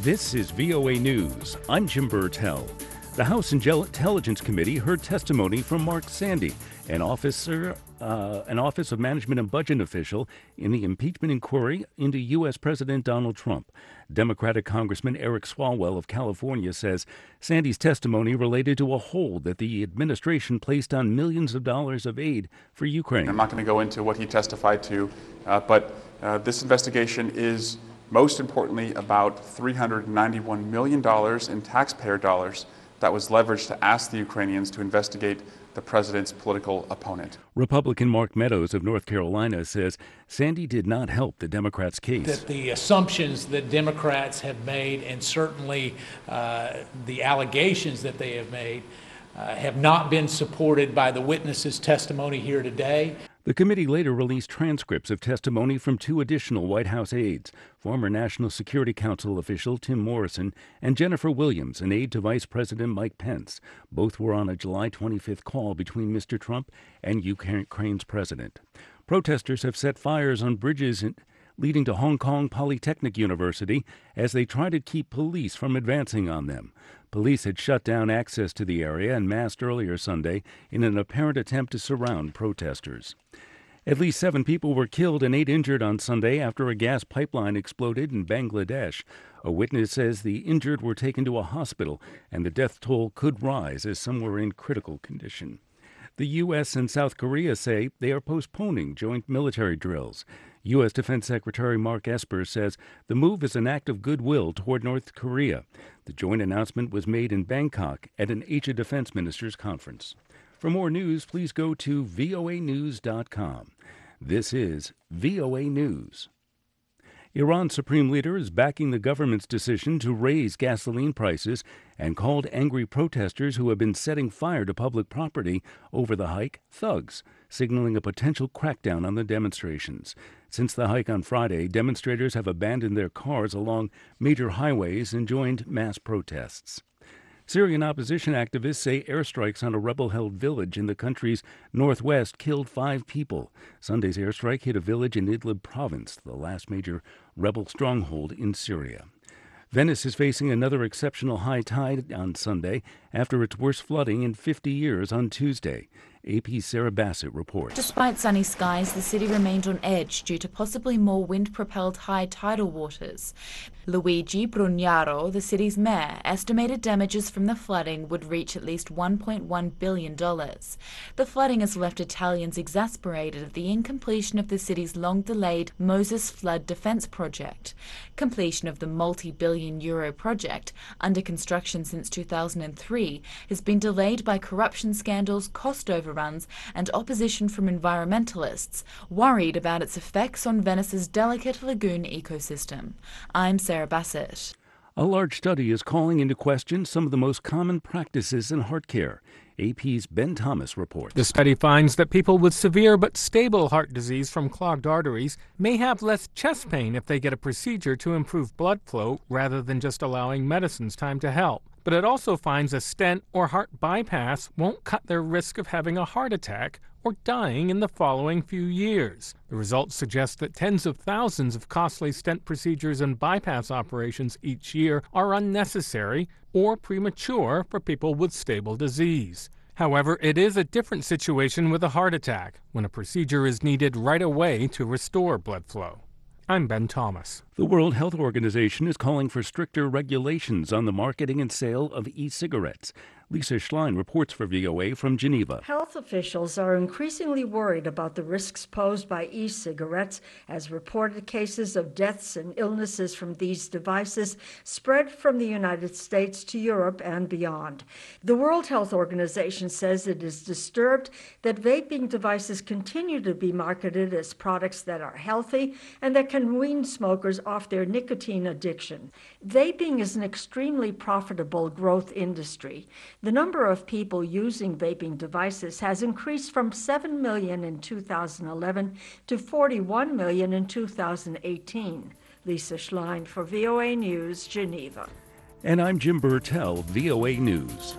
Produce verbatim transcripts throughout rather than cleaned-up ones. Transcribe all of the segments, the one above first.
This is V O A News. I'm Jim Burtell. The House Intelligence Committee heard testimony from Mark Sandy, an officer, uh, an Office of Management and Budget official in the impeachment inquiry into U S. President Donald Trump. Democratic Congressman Eric Swalwell of California says Sandy's testimony related to a hold that the administration placed on millions of dollars of aid for Ukraine. I'm not going to go into what he testified to, uh, but uh, this investigation is most importantly about three hundred ninety-one million dollars in taxpayer dollars that was leveraged to ask the Ukrainians to investigate the president's political opponent. Republican Mark Meadows of North Carolina says Sandy did not help the Democrats' case. That the assumptions that Democrats have made, and certainly uh, the allegations that they have made, uh, have not been supported by the witnesses' testimony here today. The committee later released transcripts of testimony from two additional White House aides, former National Security Council official Tim Morrison and Jennifer Williams, an aide to Vice President Mike Pence. Both were on a July twenty-fifth call between Mister Trump and Ukraine's president. Protesters have set fires on bridges in, leading to Hong Kong Polytechnic University as they try to keep police from advancing on them. Police had shut down access to the area and massed earlier Sunday in an apparent attempt to surround protesters. At least seven people were killed and eight injured on Sunday after a gas pipeline exploded in Bangladesh. A witness says the injured were taken to a hospital and the death toll could rise as some were in critical condition. The U S and South Korea say they are postponing joint military drills. U S. Defense Secretary Mark Esper says the move is an act of goodwill toward North Korea. The joint announcement was made in Bangkok at an Asia Defense Ministers Conference. For more news, please go to V O A news dot com. This is V O A News. Iran's supreme leader is backing the government's decision to raise gasoline prices and called angry protesters who have been setting fire to public property over the hike thugs, signaling a potential crackdown on the demonstrations. Since the hike on Friday, demonstrators have abandoned their cars along major highways and joined mass protests. Syrian opposition activists say airstrikes on a rebel-held village in the country's northwest killed five people. Sunday's airstrike hit a village in Idlib province, the last major rebel stronghold in Syria. Venice is facing another exceptional high tide on Sunday after its worst flooding in fifty years on Tuesday. A P's Sarah Bassett reports. Despite sunny skies, the city remained on edge due to possibly more wind-propelled high tidal waters. Luigi Brugnaro, the city's mayor, estimated damages from the flooding would reach at least one point one billion dollars. The flooding has left Italians exasperated at the incompletion of the city's long-delayed Moses Flood Defense Project. Completion of the multi-billion euro project, under construction since two thousand three, has been delayed by corruption scandals, cost overruns, and opposition from environmentalists, worried about its effects on Venice's delicate lagoon ecosystem. I'm Sarah Bassett. A large study is calling into question some of the most common practices in heart care. A P's Ben Thomas reports. The study finds that people with severe but stable heart disease from clogged arteries may have less chest pain if they get a procedure to improve blood flow rather than just allowing medicines time to help. But it also finds a stent or heart bypass won't cut their risk of having a heart attack or dying in the following few years. The results suggest that tens of thousands of costly stent procedures and bypass operations each year are unnecessary or premature for people with stable disease. However, it is a different situation with a heart attack, when a procedure is needed right away to restore blood flow. I'm Ben Thomas. The World Health Organization is calling for stricter regulations on the marketing and sale of e-cigarettes. Lisa Schlein reports for V O A from Geneva. Health officials are increasingly worried about the risks posed by e-cigarettes as reported cases of deaths and illnesses from these devices spread from the United States to Europe and beyond. The World Health Organization says it is disturbed that vaping devices continue to be marketed as products that are healthy and that can wean smokers off their nicotine addiction. Vaping is an extremely profitable growth industry. The number of people using vaping devices has increased from seven million in two thousand eleven to forty-one million in two thousand eighteen. Lisa Schlein for V O A News, Geneva. And I'm Jim Burtell, V O A News.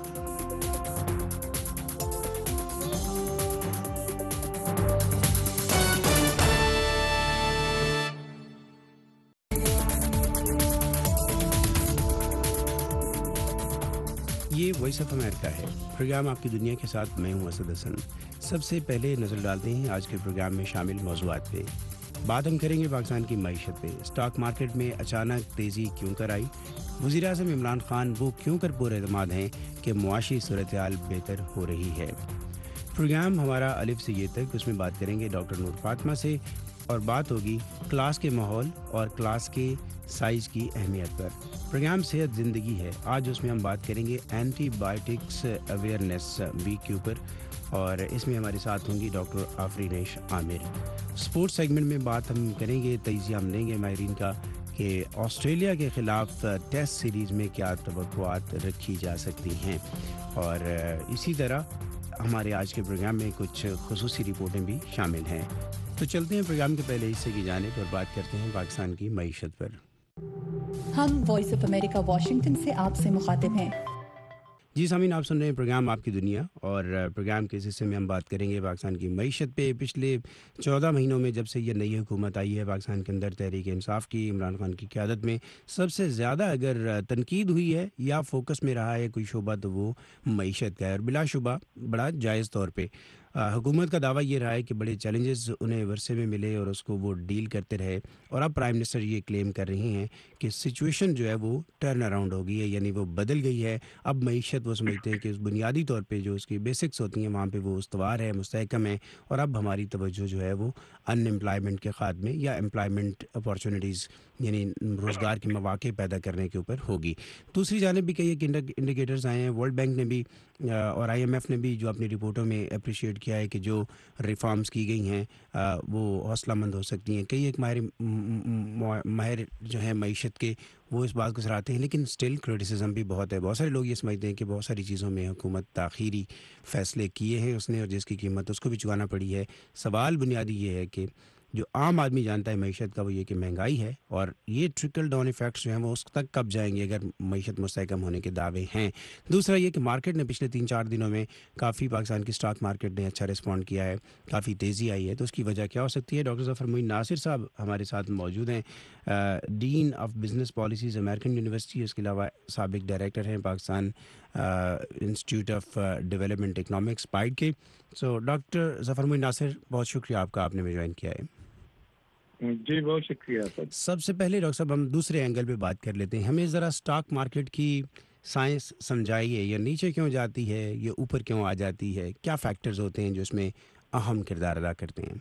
یہ Voice of America ہے، program آپ کی دنیا کے ساتھ میں ہوں اسد حسن۔ سب سے پہلے نظر ڈالتے ہیں آج کے پروگرام میں شامل موضوعات پہ۔ بات ہم کریں گے پاکستان کی معیشت پہ، اسٹاک مارکیٹ میں اچانک تیزی کیوں کر آئی، وزیر اعظم عمران خان وہ کیوں کر پر اعتماد ہیں کہ معاشی صورتحال بہتر ہو رہی ہے۔ پروگرام ہمارا الف سے یہ تک، اس میں بات کریں گے ڈاکٹر نور فاطمہ سے، اور بات ہوگی کلاس کے ماحول اور کلاس کے سائز کی اہمیت پر۔ پروگرام صحت زندگی ہے، آج اس میں ہم بات کریں گے اینٹی بائیوٹکس اویئرنیس ویک کے اوپر، اور اس میں ہمارے ساتھ ہوں گی doctor Afreenish Amir. Sports segment میں بات ہم کریں گے، تجزیہ ہم لیں گے ماہرین کا کہ آسٹریلیا کے خلاف ٹیسٹ سیریز میں کیا توقعات رکھی جا سکتی ہیں، اور اسی طرح ہمارے آج کے پروگرام میں کچھ خصوصی رپورٹیں بھی شامل ہیں۔ تو چلتے ہیں پروگرام کے پہلے حصے کی جانب اور بات کرتے ہیں پاکستان کی معیشت پر۔ ہم وائس آف امریکہ واشنگٹن سے آپ سے مخاطب ہیں۔ جی سامعین، آپ سن رہے ہیں پروگرام آپ کی دنیا، اور پروگرام کے اس حصے میں ہم بات کریں گے پاکستان کی معیشت پہ۔ پچھلے چودہ مہینوں میں جب سے یہ نئی حکومت آئی ہے پاکستان کے اندر تحریک انصاف کی، عمران خان کی قیادت میں، سب سے زیادہ اگر تنقید ہوئی ہے یا فوکس میں رہا ہے کوئی شعبہ تو وہ معیشت کا ہے، اور بلا شبہ بڑا جائز طور پہ حکومت کا دعویٰ یہ رہا ہے کہ بڑے چیلنجز انہیں ورثے میں ملے اور اس کو وہ ڈیل کرتے رہے، اور اب پرائم منسٹر یہ کلیم کر رہی ہیں کہ سچویشن جو ہے وہ ٹرن اراؤنڈ ہو گئی ہے، یعنی وہ بدل گئی ہے۔ اب معیشت وہ سمجھتے ہیں کہ اس بنیادی طور پہ جو اس کی بیسکس ہوتی ہیں وہاں پہ وہ استوار ہے، مستحکم ہے، اور اب ہماری توجہ جو ہے وہ ان امپلائمنٹ کے خاتمے یا امپلائمنٹ اپارچونیٹیز یعنی روزگار کے مواقع پیدا کرنے کے اوپر ہوگی۔ دوسری جانب بھی کئی ایک انڈیکیٹرز آئے ہیں، ورلڈ بینک نے بھی اور آئی ایم ایف نے بھی جو اپنی رپورٹوں میں اپریشیٹ کیا ہے کہ جو ریفارمز کی گئی ہیں وہ حوصلہ مند ہو سکتی ہیں۔ کئی ایک ماہر ماہر جو ہیں معیشت کے وہ اس بات کو سراہتے ہیں، لیکن اسٹل کرٹیسزم بھی بہت ہے۔ بہت سارے لوگ یہ سمجھتے ہیں کہ بہت ساری چیزوں میں حکومت تاخیری فیصلے کیے ہیں اس نے، اور جس کی قیمت اس کو بھی چکانا پڑی ہے۔ سوال بنیادی یہ ہے کہ جو عام آدمی جانتا ہے معیشت کا وہ یہ کہ مہنگائی ہے، اور یہ ٹرکل ڈاؤن ایفیکٹس جو ہیں وہ اس تک کب جائیں گے اگر معیشت مستحکم ہونے کے دعوے ہیں۔ دوسرا یہ کہ مارکیٹ نے پچھلے تین چار دنوں میں کافی پاکستان کی اسٹاک مارکیٹ نے اچھا رسپونڈ کیا ہے، کافی تیزی آئی ہے، تو اس کی وجہ کیا ہو سکتی ہے؟ ڈاکٹر ظفر معین ناصر صاحب ہمارے ساتھ موجود ہیں، dean of business policies American university, اس کے علاوہ سابق ڈائریکٹر ہیں Pakistan institute of development economics PIDE کے۔ سو ڈاکٹر ظفر معین ناصر، بہت شکریہ آپ کا، آپ نے ہمیں جوائن کیا ہے۔ جی بہت شکریہ سر۔ سب سے پہلے ڈاکٹر صاحب ہم دوسرے اینگل پہ بات کر لیتے ہیں، ہمیں ذرا اسٹاک مارکیٹ کی سائنس سمجھائیے، یہ نیچے کیوں جاتی ہے، یہ اوپر کیوں آ جاتی ہے، کیا فیکٹرز ہوتے ہیں جو اس میں اہم کردار ادا کرتے ہیں؟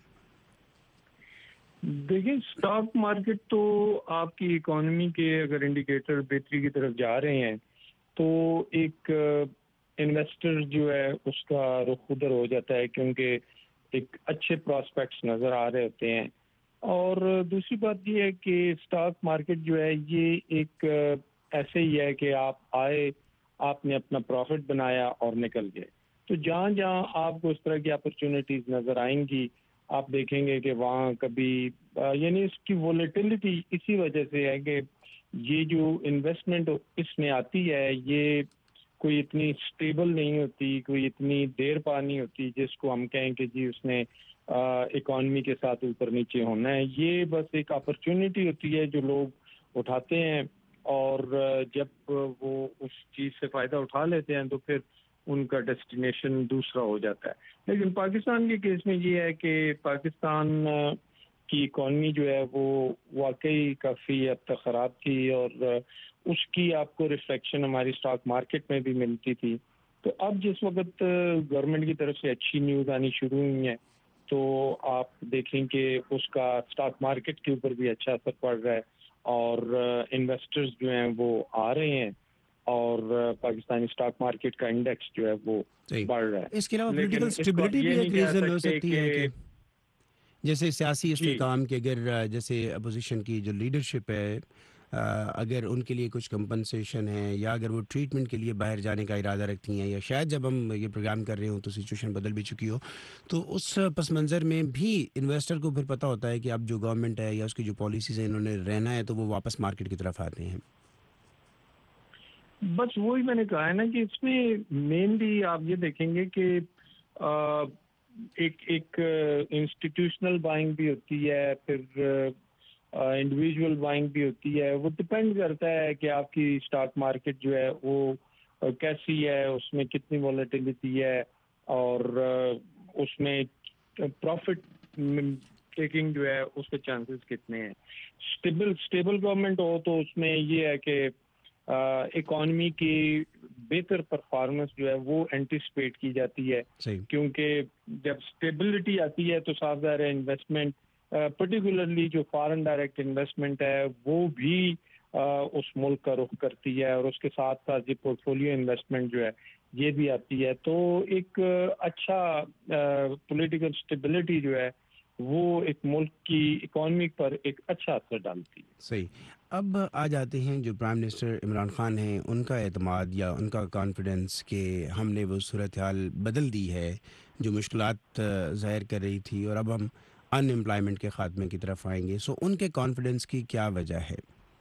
دیکھیں، اسٹاک مارکیٹ تو آپ کی اکانومی کے اگر انڈیکیٹر بہتری کی طرف جا رہے ہیں تو ایک انویسٹر جو ہے اس کا رخ ادھر ہو جاتا ہے، کیونکہ ایک اچھے پراسپیکٹس نظر آ رہے ہوتے ہیں۔ اور دوسری بات یہ ہے کہ اسٹاک مارکیٹ جو ہے یہ ایک ایسے ہی ہے کہ آپ آئے، آپ نے اپنا پروفٹ بنایا اور نکل گئے، تو جہاں جہاں آپ کو اس طرح کی اپرچونیٹیز نظر آئیں گی آپ دیکھیں گے کہ وہاں کبھی یعنی اس کی وولیٹیلٹی اسی وجہ سے ہے کہ یہ جو انویسٹمنٹ اس میں آتی ہے یہ کوئی اتنی سٹیبل نہیں ہوتی، کوئی اتنی دیر پا نہیں ہوتی جس کو ہم کہیں کہ جی اس نے اکانومی کے ساتھ اوپر نیچے ہونا ہے۔ یہ بس ایک اپرچونٹی ہوتی ہے جو لوگ اٹھاتے ہیں، اور جب وہ اس چیز سے فائدہ اٹھا لیتے ہیں تو پھر ان کا ڈیسٹینیشن دوسرا ہو جاتا ہے۔ لیکن پاکستان کے کیس میں یہ ہے کہ پاکستان کی اکانومی جو ہے وہ واقعی کافی حد تک خراب تھی، اور اس کی آپ کو ریفلیکشن ہماری اسٹاک مارکیٹ میں بھی ملتی تھی۔ تو اب جس وقت گورنمنٹ کی طرف سے اچھی نیوز آنی شروع ہوئی ہیں تو آپ دیکھیں کہ اس کا اسٹاک مارکیٹ کے اوپر بھی اچھا اثر پڑ رہا ہے، اور انویسٹرز جو ہیں وہ آ رہے ہیں، اور پاکستانی اسٹاک مارکیٹ کا انڈیکس جو ہے وہ بڑھ رہا ہے۔ اس کے علاوہ پولیٹیکل اسٹیبلٹی بھی ایک ریزن ہو سکتی ہے کہ جیسے سیاسی استحکام کے اگر جیسے اپوزیشن کی جو لیڈرشپ ہے اگر ان کے لیے کچھ کمپنسیشن ہے، یا اگر وہ ٹریٹمنٹ کے لیے باہر جانے کا ارادہ رکھتی ہیں، یا شاید جب ہم یہ پروگرام کر رہے ہوں تو سچویشن بدل بھی چکی ہو، تو اس پس منظر میں بھی انویسٹر کو پھر پتہ ہوتا ہے کہ اب جو گورنمنٹ ہے یا اس کی جو پالیسیز ہیں انہوں نے رہنا ہے، تو وہ واپس مارکیٹ کی طرف آتے ہیں۔ بس وہی میں نے کہا ہے نا کہ اس میں مینلی آپ یہ دیکھیں گے کہ ایک ایک انسٹیٹیوشنل بائنگ بھی ہوتی ہے، پھر انڈیویجول بائنگ بھی ہوتی ہے۔ وہ ڈپینڈ کرتا ہے کہ آپ کی اسٹاک مارکیٹ جو ہے وہ کیسی ہے, اس میں کتنی والیٹیلیٹی ہے, اور اس میں پروفٹ ٹیکنگ جو ہے اس کے چانسز کتنے ہیں. اسٹیبل اسٹیبل گورنمنٹ ہو تو اس میں یہ ہے کہ اکانومی کی بہتر پرفارمنس جو ہے وہ اینٹیسپیٹ کی جاتی ہے, کیونکہ جب اسٹیبلٹی آتی ہے تو صاف ظاہر ہے انویسٹمنٹ, پرٹیکولرلی جو فارن ڈائریکٹ انویسٹمنٹ ہے وہ بھی اس ملک کا رخ کرتی ہے, اور اس کے ساتھ ساتھ یہ پورٹ فولیو انویسٹمنٹ جو ہے یہ بھی آتی ہے. تو ایک اچھا پولیٹیکل اسٹیبلٹی جو ہے وہ ایک ملک کی اکانومی پر ایک اچھا اثر ڈالتی ہے. صحیح. اب آ جاتے ہیں جو پرائم منسٹر عمران خان ہیں, ان کا اعتماد یا ان کا کانفیڈنس کہ ہم نے وہ صورتحال بدل دی ہے جو مشکلات ظاہر کر رہی تھی, اور اب ہم ان امپلائمنٹ کے خاتمے کی طرف آئیں گے. سو ان کے کانفیڈنس کی کیا وجہ ہے؟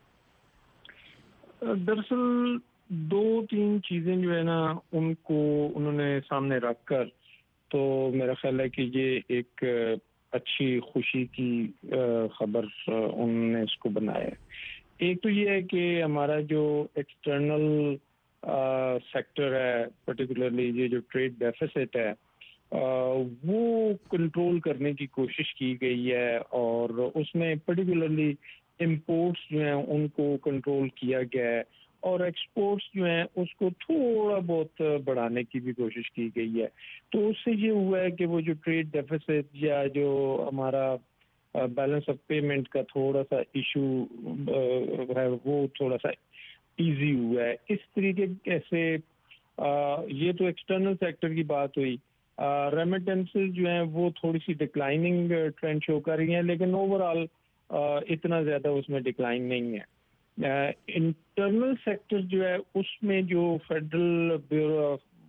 دراصل دو تین چیزیں جو ہے نا ان کو انہوں نے سامنے رکھ کر, تو میرا خیال ہے کہ یہ ایک اچھی خوشی کی خبر انہوں نے اس کو بنایا ہے. ایک تو یہ ہے کہ ہمارا جو ایکسٹرنل سیکٹر ہے, پرٹیکولرلی یہ جو ٹریڈ ڈیفیسٹ ہے, وہ کنٹرول کرنے کی کوشش کی گئی ہے, اور اس میں پرٹیکولرلی امپورٹس جو ہیں ان کو کنٹرول کیا گیا ہے, اور ایکسپورٹس جو ہیں اس کو تھوڑا بہت بڑھانے کی بھی کوشش کی گئی ہے. تو اس سے یہ ہوا ہے کہ وہ جو ٹریڈ ڈیفیسٹ یا جو ہمارا بیلنس آف پیمنٹ کا تھوڑا سا ایشو ہے وہ تھوڑا سا ایزی ہوا ہے. اس طریقے سے یہ تو ایکسٹرنل سیکٹر کی بات ہوئی. ریمیٹنسز جو ہیں وہ تھوڑی سی ڈکلائننگ ٹرینڈ شو کر رہی ہیں, لیکن اوور آل اتنا زیادہ اس میں ڈکلائن نہیں ہے. انٹرنل سیکٹر جو ہے اس میں جو federal bureau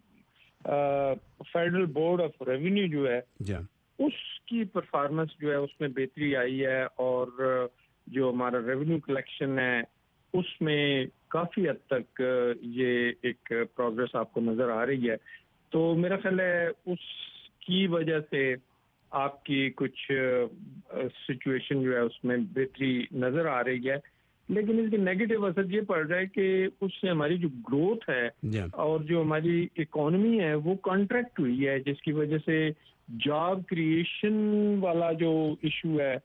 of federal board of revenue جو ہے اس کی پرفارمنس جو ہے اس میں بہتری آئی ہے, اور جو ہمارا ریونیو کلیکشن ہے اس میں کافی حد تک یہ ایک پروگرس آپ کو نظر آ رہی ہے. تو میرا خیال ہے اس کی وجہ سے آپ کی کچھ سچویشن جو ہے اس میں بہتری نظر آ رہی ہے. لیکن اس کے نیگیٹو اثر یہ پڑ رہا ہے کہ اس سے ہماری جو گروتھ ہے اور جو ہماری اکانومی ہے وہ کانٹریکٹ ہوئی ہے, جس کی وجہ سے جاب کریشن والا جو ایشو ہے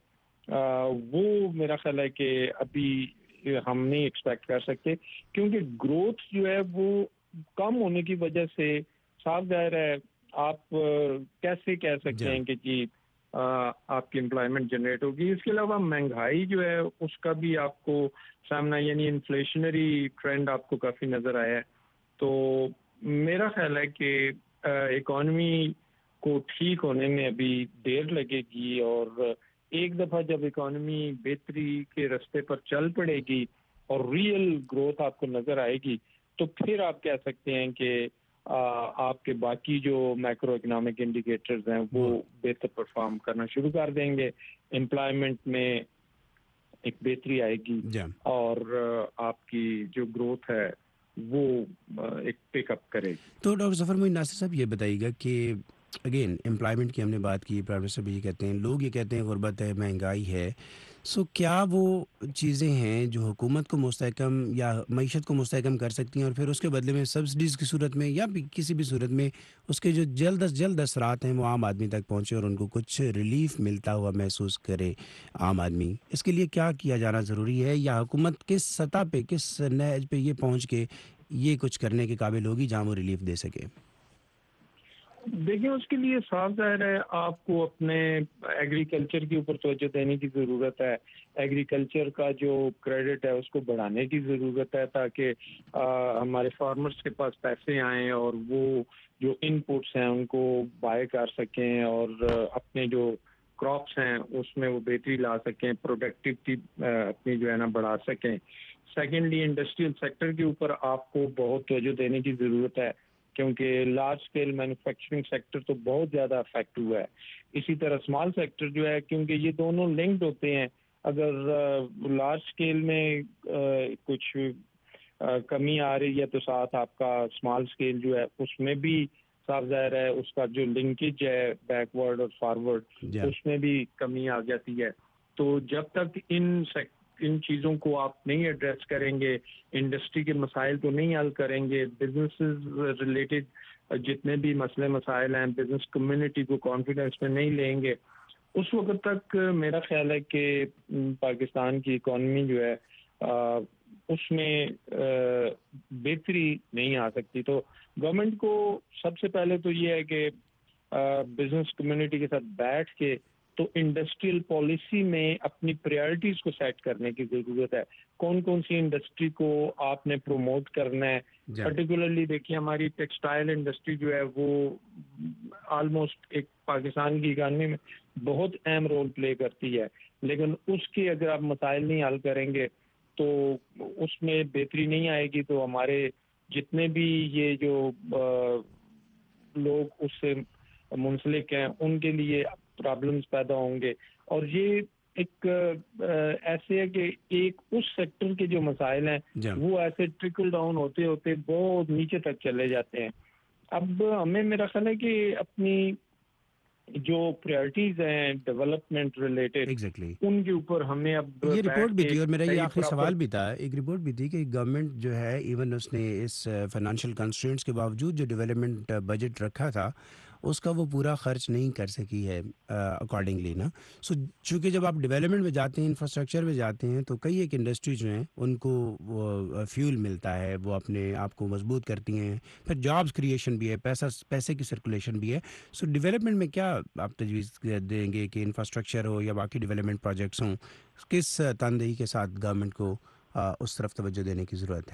وہ میرا خیال ہے کہ ابھی ہم نہیں ایکسپیکٹ کر سکتے, کیونکہ گروتھ جو ہے وہ کم ہونے کی وجہ سے صاف ظاہر ہے آپ کیسے کہہ سکتے ہیں کہ جی آپ کی امپلائمنٹ جنریٹ ہوگی. اس کے علاوہ مہنگائی جو ہے اس کا بھی آپ کو سامنا, یعنی انفلیشنری ٹرینڈ آپ کو کافی نظر آیا ہے. تو میرا خیال ہے کہ اکانومی کو ٹھیک ہونے میں ابھی دیر لگے گی, اور ایک دفعہ جب اکانومی بہتری کے راستے پر چل پڑے گی اور ریئل گروتھ آپ کو نظر آئے گی, تو پھر آپ کہہ سکتے ہیں کہ آپ کے باقی جو میکرو اکنامک انڈیکیٹرز ہیں وہ بہتر پرفارم کرنا شروع کر دیں گے, امپلائمنٹ میں ایک بہتری آئے گی, اور آپ کی جو گروتھ ہے وہ ایک پک اپ کرے گی. تو ڈاکٹر ظفر معین ناصر صاحب یہ بتائیے گا کہ اگین امپلائمنٹ کی ہم نے بات کی, پرائم منسٹر بھی یہ کہتے ہیں, لوگ یہ کہتے ہیں غربت ہے, مہنگائی ہے. سو کیا وہ چیزیں ہیں جو حکومت کو مستحکم یا معیشت کو مستحکم کر سکتی ہیں, اور پھر اس کے بدلے میں سبسڈیز کی صورت میں یا بھی کسی بھی صورت میں اس کے جو جلد از جلد اثرات ہیں وہ عام آدمی تک پہنچے اور ان کو کچھ ریلیف ملتا ہوا محسوس کرے عام آدمی؟ اس کے لیے کیا کیا جانا ضروری ہے, یا حکومت کس سطح پہ, کس نہج پہ یہ پہنچ کے یہ کچھ کرنے کے قابل ہوگی جہاں وہ ریلیف دے سکے؟ دیکھیں, اس کے لیے صاف ظاہر ہے آپ کو اپنے ایگریکلچر کے اوپر توجہ دینے کی ضرورت ہے. ایگریکلچر کا جو کریڈٹ ہے اس کو بڑھانے کی ضرورت ہے, تاکہ ہمارے فارمرز کے پاس پیسے آئیں اور وہ جو ان پٹس ہیں ان کو بائی کر سکیں, اور اپنے جو کراپس ہیں اس میں وہ بہتری لا سکیں, پروڈکٹیوٹی اپنی جو ہے نا بڑھا سکیں. سیکنڈلی, انڈسٹریل سیکٹر کے اوپر آپ کو بہت توجہ دینے کی ضرورت ہے, کیونکہ لارج اسکیل مینوفیکچرنگ سیکٹر تو بہت زیادہ افیکٹ ہوا ہے. اسی طرح اسمال سیکٹر جو ہے, کیونکہ یہ دونوں لنکڈ ہوتے ہیں, اگر لارج اسکیل میں کچھ کمی آ رہی ہے تو ساتھ آپ کا اسمال اسکیل جو ہے اس میں بھی صاف ظاہر ہے اس کا جو لنکیج ہے بیکورڈ اور فارورڈ اس میں بھی کمی آ جاتی ہے. تو جب تک ان ان چیزوں کو آپ نہیں ایڈریس کریں گے، انڈسٹری کے مسائل کو نہیں حل کریں گے، بزنسز ریلیٹڈ جتنے بھی مسئلے مسائل ہیں بزنس کمیونٹی کو کانفیڈنس میں نہیں لیں گے، اس وقت تک میرا خیال ہے کہ پاکستان کی اکانومی جو ہے اس میں بہتری نہیں آ سکتی. تو گورنمنٹ کو سب سے پہلے تو یہ ہے کہ بزنس کمیونٹی کے ساتھ بیٹھ کے تو انڈسٹریل پالیسی میں اپنی پریارٹیز کو سیٹ کرنے کی ضرورت ہے. کون کون سی انڈسٹری کو آپ نے پروموٹ کرنا ہے. پرٹیکولرلی دیکھیے ہماری ٹیکسٹائل انڈسٹری جو ہے وہ آلموسٹ ایک پاکستان کی اکانومی میں بہت اہم رول پلے کرتی ہے، لیکن اس کے اگر آپ مسائل نہیں حل کریں گے تو اس میں بہتری نہیں آئے گی. تو ہمارے جتنے بھی یہ جو لوگ اس سے منسلک ہیں ان کے لیے پرابلمز پیدا ہوں گے. اور یہ ایک ایسے ہے کہ ایک اس سیکٹر کے جو مسائل ہیں وہ ایسے ٹرکل ڈاؤن ہوتے ہوتے بہت نیچے تک چلے جاتے ہیں. اب ہمیں میرا خیال ہے کہ اپنی جو پریارٹیز ہیں ڈیولپمنٹ ریلیٹڈ exactly. ان کے اوپر ہمیں اب یہ رپورٹ بھی تھی اور میرا یہ آخری سوال بھی تھا، ایک رپورٹ بھی تھی کہ گورنمنٹ جو ہے ایون اس نے اس فائنانشیل کنسٹرینٹس کے باوجود جو ڈیولپمنٹ بجٹ رکھا تھا اس کا وہ پورا خرچ نہیں کر سکی ہے اکارڈنگلی نا. سو چونکہ جب آپ ڈیولپمنٹ میں جاتے ہیں انفراسٹرکچر میں جاتے ہیں تو کئی ایک انڈسٹری جو ہیں ان کو وہ فیول ملتا ہے، وہ اپنے آپ کو مضبوط کرتی ہیں، پھر جابس کریشن بھی ہے، پیسہ پیسے کی سرکولیشن بھی ہے. سو ڈیولپمنٹ میں کیا آپ تجویز دیں گے کہ انفراسٹرکچر ہو یا باقی ڈیولپمنٹ پروجیکٹس ہوں کس تندہی کے ساتھ گورنمنٹ کو اس طرف توجہ دینے کی ضرورت ہے؟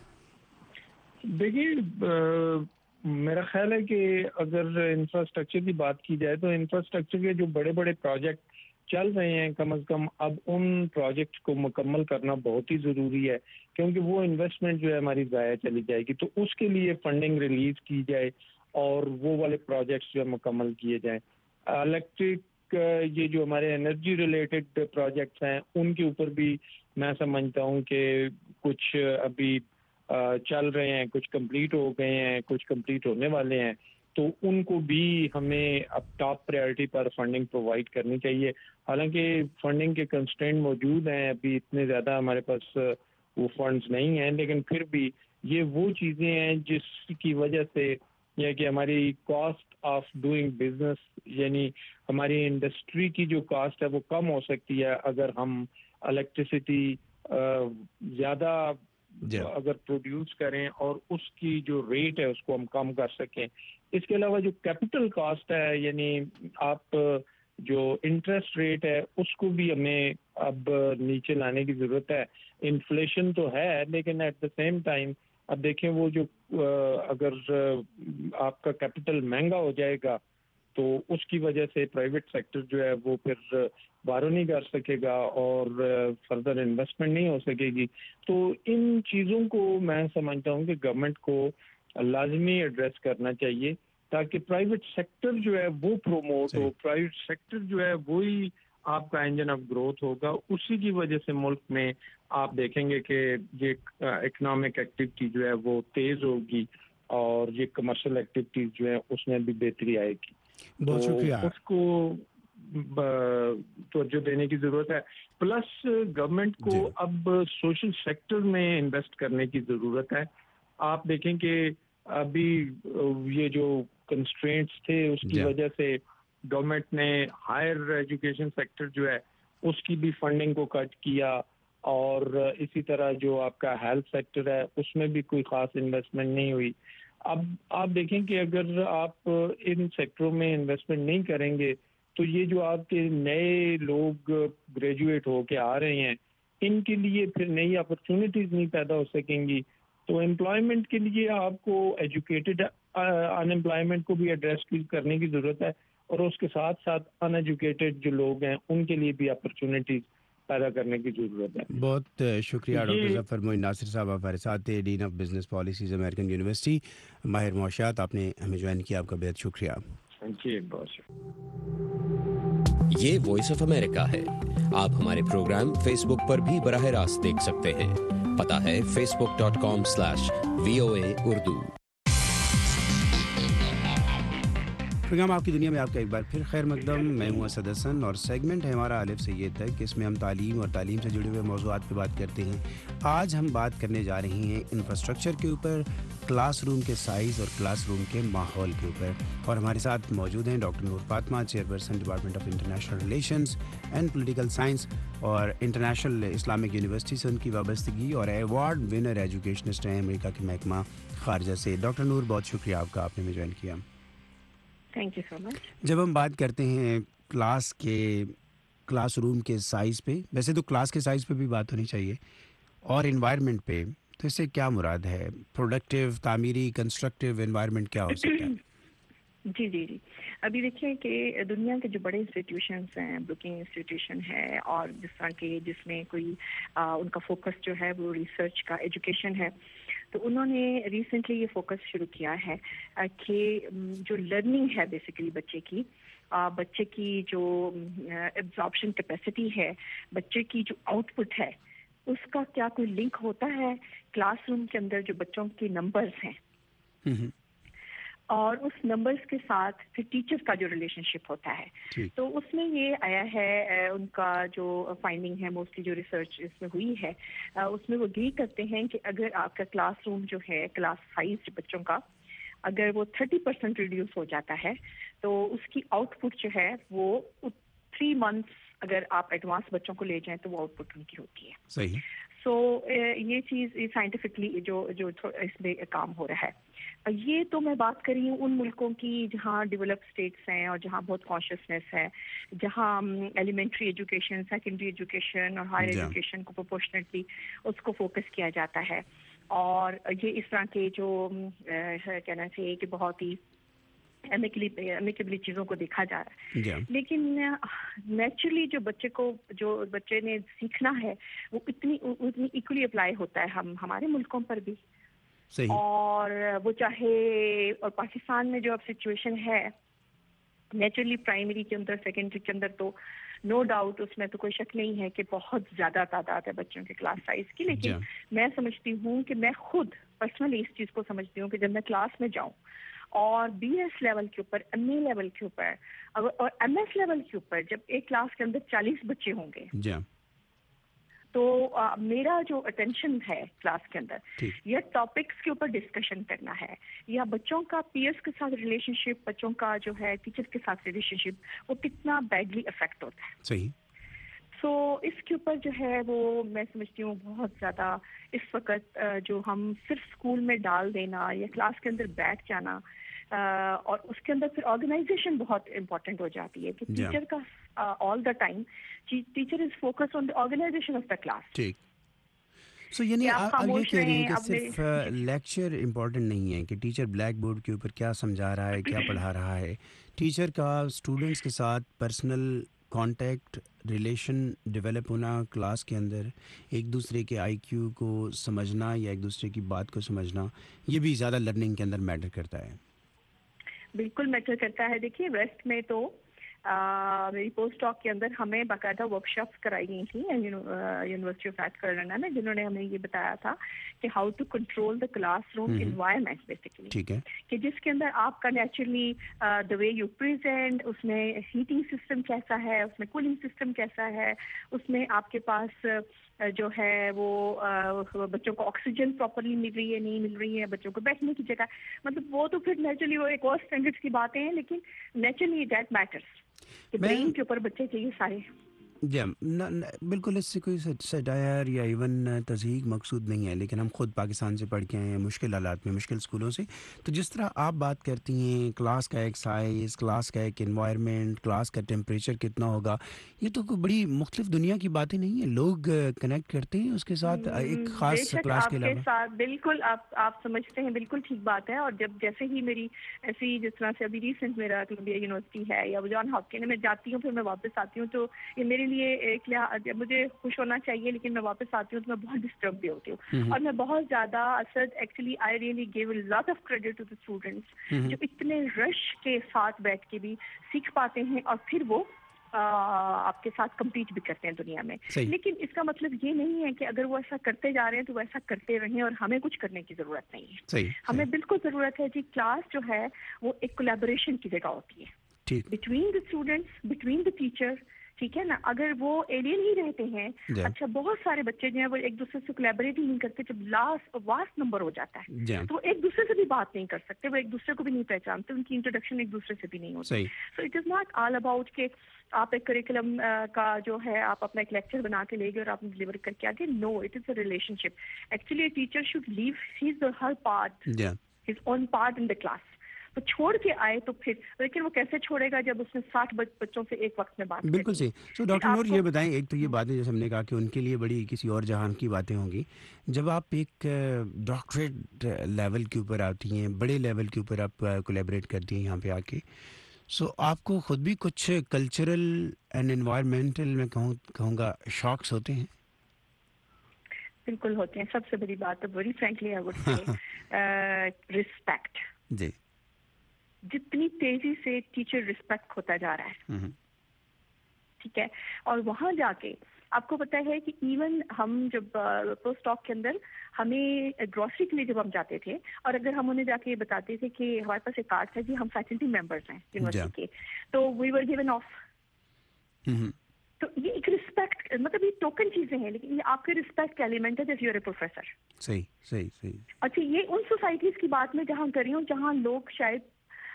دیکھیے میرا خیال ہے کہ اگر انفراسٹرکچر کی بات کی جائے تو انفراسٹرکچر کے جو بڑے بڑے پروجیکٹ چل رہے ہیں کم از کم اب ان پروجیکٹ کو مکمل کرنا بہت ہی ضروری ہے، کیونکہ وہ انویسٹمنٹ جو ہے ہماری ضائع چلی جائے گی. تو اس کے لیے فنڈنگ ریلیز کی جائے اور وہ والے پروجیکٹس جو ہے مکمل کیے جائیں. الیکٹرک یہ جو ہمارے انرجی ریلیٹڈ پروجیکٹس ہیں ان کے اوپر بھی میں سمجھتا ہوں کہ کچھ ابھی چل رہے ہیں، کچھ کمپلیٹ ہو گئے ہیں، کچھ کمپلیٹ ہونے والے ہیں. تو ان کو بھی ہمیں اب ٹاپ پریارٹی پر فنڈنگ پرووائڈ کرنی چاہیے. حالانکہ فنڈنگ کے کنسٹرینٹ موجود ہیں، ابھی اتنے زیادہ ہمارے پاس وہ فنڈز نہیں ہیں، لیکن پھر بھی یہ وہ چیزیں ہیں جس کی وجہ سے یہ کہ ہماری کاسٹ آف ڈوئنگ بزنس یعنی ہماری انڈسٹری کی جو کاسٹ ہے وہ کم ہو سکتی ہے اگر ہم الیکٹریسٹی زیادہ اگر پروڈیوس کریں اور اس کی جو ریٹ ہے اس کو ہم کم کر سکیں. اس کے علاوہ جو کیپٹل کاسٹ ہے یعنی آپ جو انٹرسٹ ریٹ ہے اس کو بھی ہمیں اب نیچے لانے کی ضرورت ہے. انفلیشن تو ہے لیکن ایٹ دا سیم ٹائم اب دیکھیں وہ جو اگر آپ کا کیپٹل مہنگا ہو جائے گا تو اس کی وجہ سے پرائیویٹ سیکٹر جو ہے وہ پھر بارو نہیں کر سکے گا اور فردر انویسٹمنٹ نہیں ہو سکے گی. تو ان چیزوں کو میں سمجھتا ہوں کہ گورنمنٹ کو لازمی ایڈریس کرنا چاہیے تاکہ پرائیویٹ سیکٹر جو ہے وہ پروموٹ ہو. پرائیویٹ سیکٹر جو ہے وہی آپ کا انجن آف گروتھ ہوگا. اسی کی وجہ سے ملک میں آپ دیکھیں گے کہ یہ اکنامک ایکٹیویٹی جو ہے وہ تیز ہوگی اور یہ کمرشل ایکٹیویٹیز جو ہے اس میں بھی بہتری آئے گی. بہت شکریہ. اس کو توجہ دینے کی ضرورت ہے. پلس گورنمنٹ کو اب سوشل سیکٹر میں انویسٹ کرنے کی ضرورت ہے. آپ دیکھیں کہ ابھی یہ جو کنسٹرینٹس تھے اس کی وجہ سے گورنمنٹ نے ہائر ایجوکیشن سیکٹر جو ہے اس کی بھی فنڈنگ کو کٹ کیا اور اسی طرح جو آپ کا ہیلتھ سیکٹر ہے اس میں بھی کوئی خاص انویسٹمنٹ نہیں ہوئی. اب آپ دیکھیں کہ اگر آپ ان سیکٹروں میں انویسٹمنٹ نہیں کریں گے تو یہ جو آپ کے نئے لوگ گریجویٹ ہو کے آ رہے ہیں ان کے لیے پھر نئی اپرچونیٹیز نہیں پیدا ہو سکیں گی. تو امپلائمنٹ کے لیے آپ کو ایجوکیٹڈ ان امپلائمنٹ کو بھی ایڈریس کرنے کی ضرورت ہے اور اس کے ساتھ ساتھ ان ایجوکیٹڈ جو لوگ ہیں ان کے لیے بھی اپرچونیٹیز پیدا کرنے کی ضرورت ہے. بہت شکریہ ڈاکٹر ظفر معین ناصر صاحب، ہمارے ساتھ تھے، dean of business policies American university, ماہر معاشیات. آپ نے ہمیں جوائن کیا، آپ کا بہت شکریہ. جی بہت شکریہ. یہ وائس آف امریکہ ہے. آپ ہمارے پروگرام فیس بک پر بھی براہ راست دیکھ سکتے ہیں. پتہ ہے face book dot com slash V O A Urdu. Program آپ کی دنیا میں آپ کا ایک بار پھر خیر مقدم. میں ہوں اسد حسن اور سیگمنٹ ہے ہمارا الف سے یہ تک, اس میں ہم تعلیم اور تعلیم سے جڑے ہوئے موضوعات پہ بات کرتے ہیں. آج ہم بات کرنے جا رہے ہیں انفراسٹرکچر کے اوپر, کلاس روم کے سائز اور کلاس روم کے ماحول کے اوپر. اور ہمارے ساتھ موجود ہیں doctor Noor Fatima, chairperson department of international relations and political science اور انٹرنیشنل اسلامک یونیورسٹی سے ان کی وابستگی, اور ایوارڈ ونر ایجوکیشنسٹ ہیں امریکہ کے محکمہ خارجہ سے. ڈاکٹر نور, بہت شکریہ آپ کا, آپ نے ہمیں جوائن کیا. Thank you so much. جب ہم بات کرتے ہیں کلاس کے کلاس روم کے سائز پہ, ویسے تو کلاس کے سائز پہ بھی بات ہونی چاہیے, اور انوائرمنٹ پہ, تو اس سے کیا مراد ہے؟ پروڈکٹیو, تعمیری, کنسٹرکٹیو انوائرمنٹ کیا ہو سکتا ہے؟ جی جی جی ابھی دیکھیں کہ دنیا کے جو بڑے انسٹیٹیوشنس ہیں, بروکنگ انسٹیٹیوشن ہے, اور جس طرح کے جس میں کوئی آ, ان کا فوکس جو ہے وہ ریسرچ کا, ایجوکیشن ہے, تو انہوں نے ریسنٹلی یہ فوکس شروع کیا ہے کہ جو لرننگ ہے بیسیکلی بچے کی, بچے کی جو ایبزارپشن کیپیسٹی ہے, بچے کی جو آؤٹ پٹ ہے, اس کا کیا کوئی لنک ہوتا ہے کلاس روم کے اندر جو بچوں کے نمبرز ہیں اور اس نمبرز کے ساتھ پھر ٹیچر کا جو ریلیشن شپ ہوتا ہے. تو اس میں یہ آیا ہے, ان کا جو فائنڈنگ ہے موسٹلی جو ریسرچ اس میں ہوئی ہے, اس میں وہ اگری کرتے ہیں کہ اگر آپ کا کلاس روم جو ہے, کلاس سائز بچوں کا اگر وہ تھرٹی پرسینٹ ریڈیوس ہو جاتا ہے تو اس کی آؤٹ پٹ جو ہے وہ تھری منتھس اگر آپ ایڈوانس بچوں کو لے جائیں تو وہ آؤٹ پٹ ان کی ہوتی ہے. صحیح. سو یہ چیز سائنٹیفکلی جو جو اس میں کام ہو رہا ہے. یہ تو میں بات کر رہی ہوں ان ملکوں کی جہاں ڈیولپ اسٹیٹس ہیں اور جہاں بہت کانشیسنیس ہے, جہاں ایلیمنٹری ایجوکیشن, سیکنڈری ایجوکیشن اور ہائر ایجوکیشن کو پروپورشنیٹلی اس کو فوکس کیا جاتا ہے. اور یہ اس طرح کے جو کہنا چاہیے کہ بہت ہی امیکیبلی چیزوں کو دیکھا جا رہا ہے. لیکن نیچرلی جو بچے کو جو بچے نے سیکھنا ہے وہ اتنی اتنی ایکولی اپلائی ہوتا ہے ہم ہمارے ملکوں پر بھی. صحیح. اور وہ چاہے اور پاکستان میں جو اب سچویشن ہے نیچرلی پرائمری کے اندر, سیکنڈری کے اندر, تو نو ڈاؤٹ اس میں تو کوئی شک نہیں ہے کہ بہت زیادہ تعداد ہے بچوں کے کلاس سائز کی. لیکن میں سمجھتی ہوں کہ میں خود پرسنلی اس چیز کو سمجھتی ہوں کہ جب میں کلاس میں جاؤں اور بی ایس لیول کے اوپر, ایم اے لیول کے اوپر اور ایم ایس لیول کے اوپر جب ایک کلاس کے اندر چالیس بچے ہوں گے تو آ, میرا جو اٹینشن ہے کلاس کے اندر یا ٹاپکس کے اوپر ڈسکشن کرنا ہے یا بچوں کا پیئرس کے ساتھ ریلیشن شپ, بچوں کا جو ہے ٹیچر کے ساتھ ریلیشن شپ, وہ کتنا بیڈلی افیکٹ ہوتا ہے. صحیح. سو اس کے اوپر جو ہے وہ میں سمجھتی ہوں بہت زیادہ اس وقت جو ہم صرف اسکول میں ڈال دینا یا کلاس کے اندر بیٹھ جانا اور اس کے اندر پھر آرگنائزیشن بہت امپورٹنٹ ہو جاتی ہے کہ ٹیچر کا all the time teacher is focus on the organization of the class. ٹھیک. سو یعنی آپ یہ کہہ رہی ہیں کہ صرف لیکچر امپورٹنٹ نہیں ہے کہ ٹیچر بلیک بورڈ کے اوپر کیا سمجھا رہا ہے, کیا پڑھا رہا ہے, ٹیچر کا اسٹوڈنٹس کے ساتھ پرسنل کانٹیکٹ, ریلیشن ڈیولپ ہونا کلاس کے اندر, ایک دوسرے کے آئی کیو کو سمجھنا یا ایک دوسرے کی بات کو سمجھنا, یہ بھی زیادہ لرننگ کے اندر میٹر کرتا ہے. بالکل میٹر کرتا ہے. دیکھیے ویسٹ میں تو میری پوسٹ ڈاک کے اندر ہمیں باقاعدہ ورک شاپس کرائی گئی تھیں یونیورسٹی آف نارتھ کیرولینا میں, جنہوں نے ہمیں یہ بتایا تھا کہ how to control the classroom روم انوائرمنٹ بیسیکلی. ٹھیک ہے. کہ جس کے اندر آپ کا naturally the way you present, اس میں ہیٹنگ سسٹم کیسا ہے, اس میں کولنگ سسٹم کیسا ہے, اس میں آپ کے پاس جو ہے وہ بچوں کو آکسیجن پراپرلی مل رہی ہے, نہیں مل رہی ہے, بچوں کو بیٹھنے کی جگہ, مطلب وہ تو پھر نیچرلی وہ ایک اور اسٹینڈرڈس کی باتیں ہیں, لیکن نیچرلی دیٹ میٹرس کہ برین کے اوپر بچے چاہیے سارے. جی بالکل, اس سے کوئی سٹائر یا ایون تضحیق مقصود نہیں ہے, لیکن ہم خود پاکستان سے پڑھ کے آئے ہیں, مشکل حالات میں, مشکل اسکولوں سے. تو جس طرح آپ بات کرتی ہیں کلاس کا ایک سائز, کلاس کا ایک انوائرمنٹ, کلاس کا ٹیمپریچر کتنا ہوگا, یہ تو کوئی بڑی مختلف دنیا کی باتیں نہیں ہیں. لوگ کنیکٹ کرتے ہیں اس کے ساتھ ایک خاص کلاس کے علاوہ. بالکل آپ آپ سمجھتے ہیں, بالکل ٹھیک بات ہے. اور جب جیسے ہی میری ایسی جس طرح سے ابھی ریسنٹ میرا کولمبیا یونیورسٹی ہے یا جان ہاپکن, میں جاتی ہوں پھر میں واپس آتی ہوں, تو یہ میرے لیے ایک مجھے خوش ہونا چاہیے, لیکن میں واپس آتی ہوں تو میں بہت ڈسٹرب بھی ہوتی ہوں. اور میں بہت زیادہ Asad actually I really gave a lot of credit to the students جو اتنے رش کے ساتھ بیٹھ کے بھی سیکھ پاتے ہیں اور پھر وہ آپ کے ساتھ کمپیٹ بھی کرتے ہیں دنیا میں. لیکن اس کا مطلب یہ نہیں ہے کہ اگر وہ ایسا کرتے جا رہے ہیں تو وہ ایسا کرتے رہیں اور ہمیں کچھ کرنے کی ضرورت نہیں ہے. ہمیں بالکل ضرورت ہے جی کلاس جو ہے وہ ایک کولیبوریشن کی جگہ ہوتی ہے between the students, between the teacher, ٹھیک ہے نا. اگر وہ ایلین ہی رہتے ہیں, اچھا بہت سارے بچے جو ہیں وہ ایک دوسرے سے کولیبریٹ ہی نہیں کرتے, جب لاسٹ واسٹ نمبر ہو جاتا ہے تو وہ ایک دوسرے سے بھی بات نہیں کر سکتے, وہ ایک دوسرے کو بھی نہیں پہچانتے, ان کی انٹروڈکشن ایک دوسرے سے بھی نہیں ہوتی. So it is not all about کہ آپ ایک کریکولم کا جو ہے آپ اپنا ایک لیکچر بنا کے لے گئے اور آپ نے ڈلیور کر کے آگے. No, it is a relationship. Actually teacher should leave his her part, his own part in the class. وہ چھوڑ کے آئے تو پھر, لیکن وہ کیسے چھوڑے گا جب اس نے ساٹھ بچوں سے ایک وقت میں بات. بالکل صحیح. سو ڈاکٹر نور یہ بتائیں, ایک تو یہ باتیں جیسے ہم نے کہا کہ ان کے لیے بڑی کسی اور جہان کی باتیں ہوں گی, جب آپ ایک ڈاکٹریٹ لیول کے اوپر آتی ہیں, بڑے لیول کے اوپر آپ کولیبریٹ کرتی ہیں یہاں پہ آ کے, سو آپ کو خود بھی کچھ کلچرل اینڈ انوائرمنٹل میں کہوں کہوں گا شاکس ہوتے ہیں؟ بالکل ہوتے ہیں. سب سے بڑی بات ہے very frankly I would say respect. جی, جتنی تیزی سے ٹیچر رسپیکٹ ہوتا جا رہا ہے, ٹھیک ہے, اور وہاں جا کے آپ کو پتا ہے کہ ایون ہم جب پوسٹ ڈاک کے اندر ہمیں گروسری کے لیے جب ہم جاتے تھے اور اگر ہم انہیں جا کے یہ بتاتے تھے کہ ہمارے پاس ایک کارڈ ہے جی ہم فیکلٹی ممبرس ہیں یونیورسٹی کے, تو وی ور گیون آف. تو یہ ایک رسپیکٹ, مطلب یہ ٹوکن چیزیں ہیں لیکن یہ آپ کے رسپیکٹ کا ایلیمنٹ ہے جیسے یو آر اے پروفیسر. صحیح صحیح صحیح. اچھا, یہ ان سوسائٹیز کی بات میں جہاں کر رہی ہوں جہاں لوگ شاید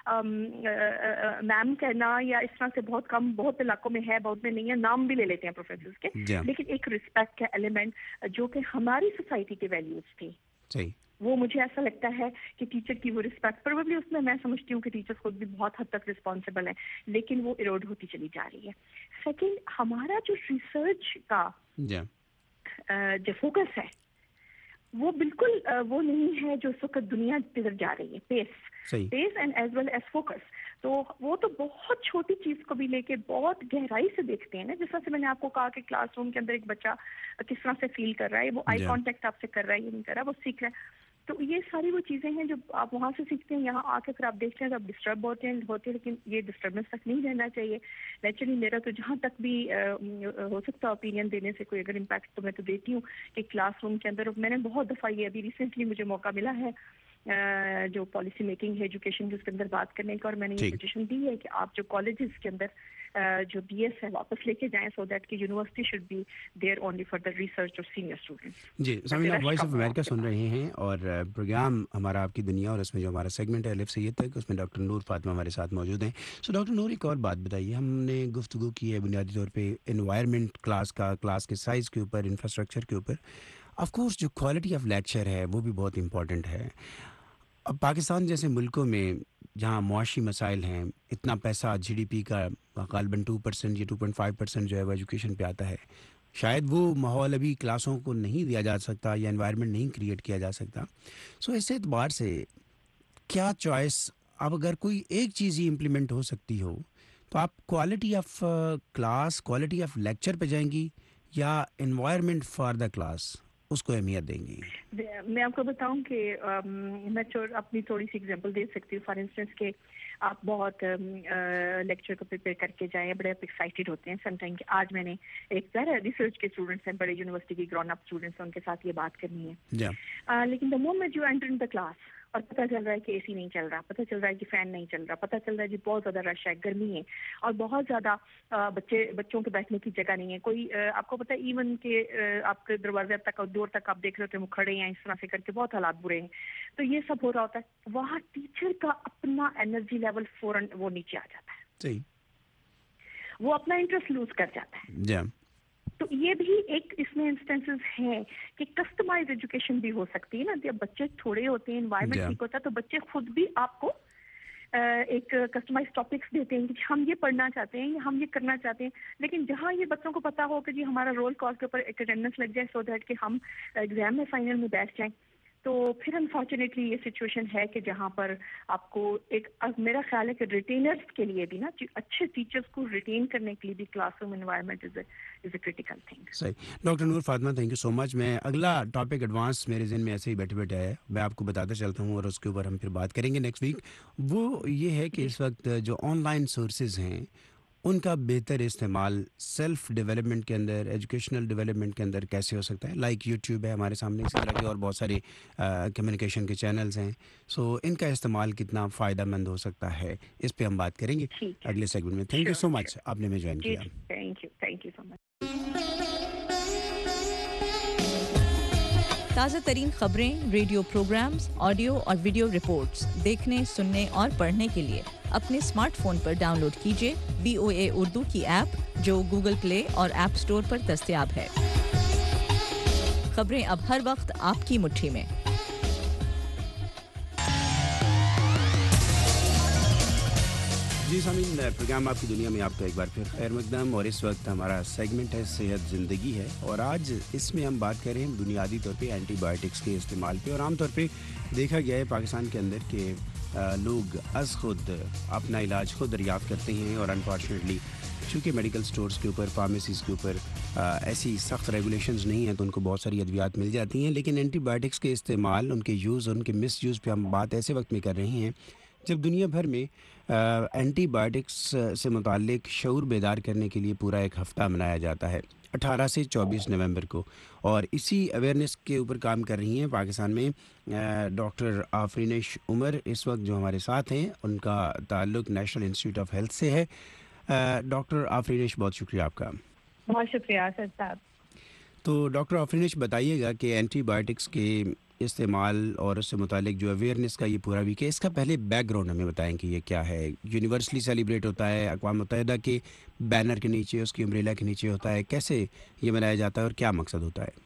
میم کہنا یا اس طرح سے بہت کم, بہت علاقوں میں ہے, بہت میں نہیں ہے, نام بھی لے لیتے ہیں پروفیسرز کے, لیکن ایک رسپیکٹ کا ایلیمنٹ جو کہ ہماری سوسائٹی کے ویلیوز تھی, وہ مجھے ایسا لگتا ہے کہ ٹیچر کی وہ رسپیکٹ پروبیبلی اس میں میں سمجھتی ہوں کہ ٹیچر خود بھی بہت حد تک رسپانسبل ہیں, لیکن وہ ایروڈ ہوتی چلی جا رہی ہے. سیکنڈ, ہمارا جو ریسرچ کا جو فوکس ہے وہ بالکل وہ نہیں ہے جو اس وقت دنیا کدھر جا رہی ہے, pace pace and as well as focus. تو وہ تو بہت چھوٹی چیز کو بھی لے کے بہت گہرائی سے دیکھتے ہیں نا, جس طرح سے میں نے آپ کو کہا کہ کلاس روم کے اندر ایک بچہ کس طرح سے فیل کر رہا ہے, وہ آئی کانٹیکٹ آپ سے کر رہا ہے یا نہیں کر رہا, وہ سیکھ رہا ہے. تو یہ ساری وہ چیزیں ہیں جو آپ وہاں سے سیکھتے ہیں, یہاں آ کے پھر آپ دیکھتے ہیں تو آپ ڈسٹرب ہوتے ہیں ہوتے ہیں لیکن یہ ڈسٹربنس تک نہیں رہنا چاہیے. نیچرلی میرا تو جہاں تک بھی ہو سکتا اوپینین دینے سے کوئی اگر امپیکٹ تو میں تو دیتی ہوں کہ کلاس روم کے اندر میں نے بہت دفعہ یہ ابھی ریسنٹلی مجھے موقع ملا ہے جو پالیسی میکنگ ہے ایجوکیشن کے اس کے اندر بات کرنے کا, اور میں نے یہ سجیشن دی ہے کہ آپ جو کالجز کے اندر جو بی ایس ہے واپس لے کے جائیں, سو دیٹ کہ university should be there only for the research اور سینئر اسٹوڈنٹس. جی سامعین, آپ وائس آف امریکہ سن رہے ہیں اور پروگرام ہمارا آپ کی دنیا, اور اس میں جو ہمارا سیگمنٹ ہے الف سے یہ تک, اس میں ڈاکٹر نور فاطمہ ہمارے ساتھ موجود ہیں. سو ڈاکٹر نور, ایک اور بات بتائیے, ہم نے گفتگو کی ہے بنیادی طور پہ انوائرمنٹ کلاس کا, کلاس کے سائز کے اوپر, انفراسٹرکچر کے اوپر. آف کورس جو کوالٹی آف لیکچر ہے وہ بھی بہت امپورٹنٹ ہے. اب پاکستان جیسے ملکوں میں جہاں معاشی مسائل ہیں, اتنا پیسہ جی ڈی پی کا غالباً ٹو پرسینٹ یا ٹو پوائنٹ فائیو پرسینٹ جو ہے وہ ایجوکیشن پہ آتا ہے, شاید وہ ماحول ابھی کلاسوں کو نہیں دیا جا سکتا یا انوائرمنٹ نہیں کریٹ کیا جا سکتا. سو اس اعتبار سے کیا چوائس, اب اگر کوئی ایک چیز ہی امپلیمنٹ ہو سکتی ہو تو آپ quality of class, quality of lecture پہ جائیں گی یا انوائرمنٹ فار دا کلاس, اس کو اہمیت دیں گی؟ میں آپ کو بتاؤں کہ میں اپنی تھوڑی سی ایگزامپل دے سکتی ہوں. فار انسٹنس کہ آپ بہت لیکچر کو پریپیئر کر کے جائیں, بڑے ایکسائٹیڈ ہوتے ہیں سم ٹائم کہ آج میں نے ایک ذرا ریسرچ کے اسٹوڈنٹس ہیں, بڑے یونیورسٹی کے گراؤنڈ اپ اسٹوڈنٹس ہیں, ان کے ساتھ یہ بات کرنی ہے, لیکن the moment you enter in the class اور پتہ چل رہا ہے کہ اے سی نہیں چل رہا, پتہ چل رہا ہے کہ فین نہیں چل رہا, پتہ چل رہا ہے جی بہت زیادہ رش ہے, گرمی ہے اور بہت زیادہ بچے بچوں کے بیٹھنے کی جگہ نہیں ہے. کوئی آپ کو پتہ ہے ایون کہ آپ کے دروازے تک اور دور تک آپ دیکھ رہے ہوتے ہیں وہ کھڑے ہیں اس طرح سے کر کے, بہت حالات برے ہیں. تو یہ سب ہو رہا ہوتا ہے, وہاں ٹیچر کا اپنا انرجی لیول فوراً وہ نیچے آ جاتا ہے, صحیح, وہ اپنا انٹرسٹ لوز کر جاتا ہے. جی. تو یہ بھی ایک اس میں انسٹنسز ہیں کہ کسٹمائز ایجوکیشن بھی ہو سکتی ہے نا. جب بچے تھوڑے ہوتے ہیں, انوائرمنٹ ٹھیک ہوتا ہے, تو بچے خود بھی آپ کو ایک کسٹمائز ٹاپکس دیتے ہیں کہ ہم یہ پڑھنا چاہتے ہیں یا ہم یہ کرنا چاہتے ہیں. لیکن جہاں یہ بچوں کو پتا ہو کہ جی ہمارا رول کال کے اوپر ایک اٹینڈنس لگ جائے سو دیٹ کہ ہم ایگزام میں فائنل میں بیٹھ جائیں, تو پھر انفارچونیٹلی یہ سچویشن ہے کہ جہاں پر آپ کو ایک, میرا خیال ہے کہ ریٹینرز کے لیے بھی نا, اچھے ٹیچرز کو ریٹین کرنے کے لیے بھی class room environment is is a critical thing. صحیح. Doctor Noor Fatima, thank you so much. میں اگلا ٹاپک ایڈوانس میرے ذہن میں ایسے ہی بیٹھے بیٹھے ہے, میں آپ کو بتاتا چلتا ہوں اور اس کے اوپر ہم پھر بات کریں گے نیکسٹ ویک. وہ یہ ہے کہ اس وقت جو آن لائن سورسز ہیں ان کا بہتر استعمال سیلف ڈیولپمنٹ کے اندر، ایجوکیشنل ڈیولپمنٹ کے اندر کیسے ہو سکتا ہے؟ لائک یوٹیوب ہے ہمارے سامنے، اسی طرح کے اور بہت سارے کمیونیکیشن کے چینلز ہیں، سو ان کا استعمال کتنا فائدہ مند ہو سکتا ہے، اس پہ ہم بات کریں گے اگلے سیگمنٹ میں. تھینک یو سو مچ، آپ نے ہمیں جوائن کیا. Thank you thank you so much. تازہ ترین خبریں، ریڈیو پروگرامز، آڈیو اور ویڈیو رپورٹس دیکھنے، سننے اور پڑھنے کے لیے اپنے اسمارٹ فون پر ڈاؤن لوڈ کیجیے وی او اے اردو کی ایپ، جو گوگل پلے اور ایپ اسٹور پر دستیاب ہے. خبریں اب ہر وقت آپ کی مٹھی میں. جی سامعین، پروگرام آپ کی دنیا میں آپ کا ایک بار پھر خیر مقدم، اور اس وقت ہمارا سیگمنٹ ہے صحت زندگی ہے، اور آج اس میں ہم بات کریں بنیادی طور پہ اینٹی بایوٹکس کے استعمال پہ. اور عام طور پہ دیکھا گیا ہے پاکستان کے اندر کہ لوگ از خود اپنا علاج خود دریافت کرتے ہیں، اور انفارچونیٹلی چونکہ میڈیکل سٹورز کے اوپر، فارمیسیز کے اوپر ایسی سخت ریگولیشنز نہیں ہیں، تو ان کو بہت ساری ادویات مل جاتی ہیں. لیکن اینٹی بایوٹکس کے استعمال، ان کے یوز، ان کے مس یوز پہ ہم بات ایسے وقت میں کر رہے ہیں جب دنیا بھر میں اینٹی بایوٹکس سے متعلق شعور بیدار کرنے کے لیے پورا ایک ہفتہ منایا جاتا ہے اٹھارہ سے چوبیس نومبر کو. اور اسی اویئرنیس کے اوپر کام کر رہی ہیں پاکستان میں ڈاکٹر آفرینش عمر اس وقت جو ہمارے ساتھ ہیں. ان کا تعلق نیشنل انسٹیٹیوٹ آف ہیلتھ سے ہے. ڈاکٹر آفرینش، بہت شکریہ آپ کا. بہت شکریہ اسد صاحب. تو ڈاکٹر آفرینش بتائیے گا کہ اینٹی بایوٹکس کے استعمال اور اس سے متعلق جو اویئرنیس کا یہ پورا ویک ہے، اس کا پہلے بیک گراؤنڈ ہمیں بتائیں کہ یہ کیا ہے. یونیورسلی سیلیبریٹ ہوتا ہے، اقوام متحدہ کے بینر کے نیچے، اس کی امبریلا کے نیچے ہوتا ہے، کیسے یہ منایا جاتا ہے اور کیا مقصد ہوتا ہے؟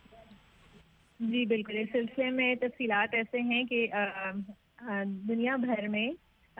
جی بالکل، اس سلسلے میں تفصیلات ایسے ہیں کہ دنیا بھر میں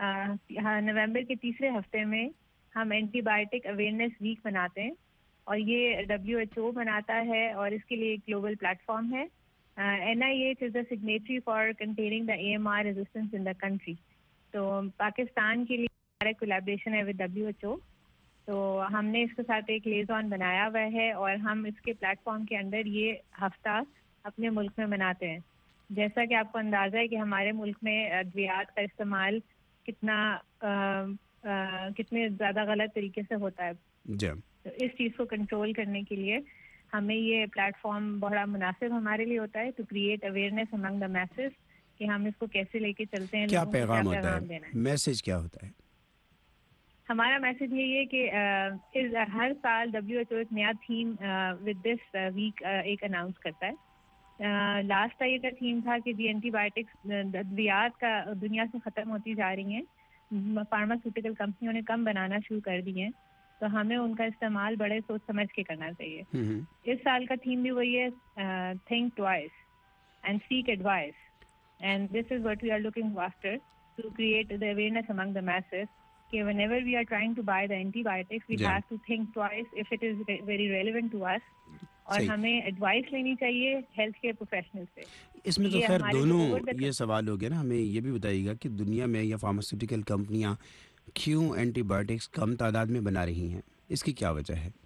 نومبر کے تیسرے ہفتے میں ہم اینٹی بایوٹک اویئرنیس ویک مناتے ہیں، اور یہ ڈبلیو ایچ او مناتا ہے، اور اس کے لیے ایک گلوبل پلیٹ فارم ہے. N I H is the signatory for containing the A M R resistance in the country. تو پاکستان کے لیے ہمارا کولیبریشن ہے ود ڈبلیو ایچ او. تو ہم نے اس کے ساتھ ایک لیزون بنایا ہوا ہے، اور ہم اس کے پلیٹ فارم کے اندر یہ ہفتہ اپنے ملک میں مناتے ہیں. جیسا کہ آپ کو اندازہ ہے کہ ہمارے ملک میں ادویات کا استعمال کتنا آ, آ, کتنے زیادہ غلط طریقے سے ہوتا ہے. جی. تو اس چیز کو کنٹرول کرنے کے لیے ہمیں یہ پلیٹ فارم بڑا مناسب ہمارے لیے ہوتا ہے، to create awareness among the masses, کہ ہم اس کو کیسے لے کے چلتے ہیں. کیا پیغام ہوتا ہے، میسج کیا ہوتا ہے؟ ہمارا میسج یہی ہے کہ ہر سال ڈبلیو ایچ او ایک نیا تھیم ود دس ویک ایک اناؤنس کرتا ہے. لاسٹ ایئر کا تھیم تھا کہ دی اینٹی بایوٹکس ادویات کا دنیا سے ختم ہوتی جا رہی ہیں، فارماسیوٹیکل کمپنیوں نے کم بنانا شروع کر دی ہیں، تو ہمیں ان کا استعمال بڑے سوچ سمجھ کے کرنا چاہیے. اس سال کا تھیم بھی وہی ہے، think twice and seek advice, and this is what we are looking after to create the awareness among the masses کہ whenever we are trying to buy the antibiotics, we yeah. have to think twice if it is very relevant to us. اور ہمیں advice لینی چاہیے health care professional سے. اس میں تو خیر دونوں یہ سوال ہو گیا نا. ہمیں یہ بھی بتائیے گا کہ دنیا میں یا فارماسیوٹیکل کمپنیاں کیوں اینٹی بایوٹکس کم تعداد میں بنا رہی ہیں، اس کی کیا وجہ ہے؟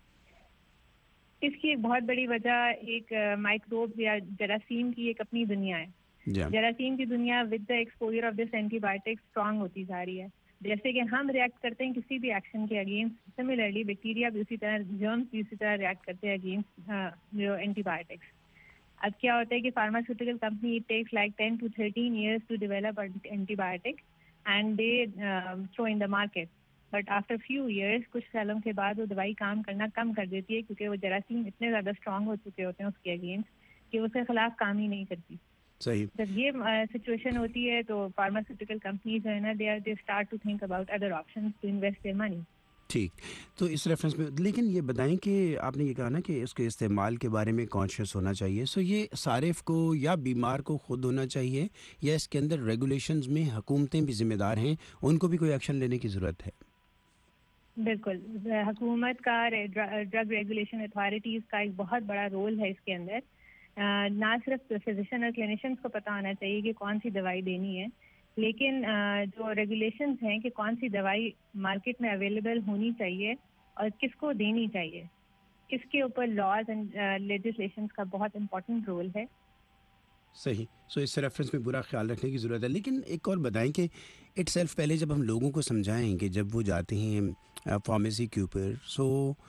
اس کی ایک بہت بڑی وجہ ایک مائکروب یا جراثیم کی ایک اپنی دنیا ہے. جراثیم کی دنیا with the exposure of this antibiotics strong ہوتی جا رہی ہے. جیسے کہ ہم ریئیکٹ کرتے ہیں کسی بھی ایکشن کے اگینسٹ، سملرلی بیکٹیریا بھی اسی طرح، جرمس بھی اسی طرح ریئیکٹ کرتے ہیں اگینسٹ جو اینٹی بایوٹکس. اب کیا ہوتا ہے کہ pharmaceutical company it takes like ten to thirteen years to develop antibiotic and they throw in the market, but after few years کچھ سالوں کے بعد وہ دوائی کام کرنا کم کر دیتی ہے، کیونکہ وہ جراثیم اتنے زیادہ اسٹرانگ ہو چکے ہوتے ہیں اس کے اگینسٹ کہ اس کے خلاف کام ہی نہیں کرتی. صحیح. جب یہ سچویشن ہوتی ہے تو فارماسیوٹیکل کمپنیز جو ہے نا، they are they start to think about other options to invest their money. ٹھیک. تو اس ریفرنس میں لیکن یہ بتائیں کہ آپ نے یہ کہا نا کہ اس کے استعمال کے بارے میں کانشیس ہونا چاہیے، سو یہ صارف کو یا بیمار کو خود ہونا چاہیے، یا اس کے اندر ریگولیشنز میں حکومتیں بھی ذمہ دار ہیں، ان کو بھی کوئی ایکشن لینے کی ضرورت ہے؟ بالکل، حکومت کا، ڈرگ ریگولیشن اتھارٹیز کا ایک بہت بڑا رول ہے اس کے اندر. نہ صرف فزیشین اور کلینیشینس کو پتہ ہونا چاہیے کہ کون سی دوائی دینی ہے، لیکن جو ریگولیشنز ہیں کہ کون سی دوائی مارکیٹ میں اویلیبل ہونی چاہیے اور کس کو دینی چاہیے، اس کے اوپر لاز اینڈ لیجسلیشنز کا بہت امپورٹنٹ رول ہے. صحیح. سو اس ریفرنس میں پورا خیال رکھنے کی ضرورت ہے. لیکن ایک اور بتائیں کہ اٹ سیلف پہلے جب ہم لوگوں کو سمجھائیں کہ جب وہ جاتے ہیں فارمیسی کے اوپر، سو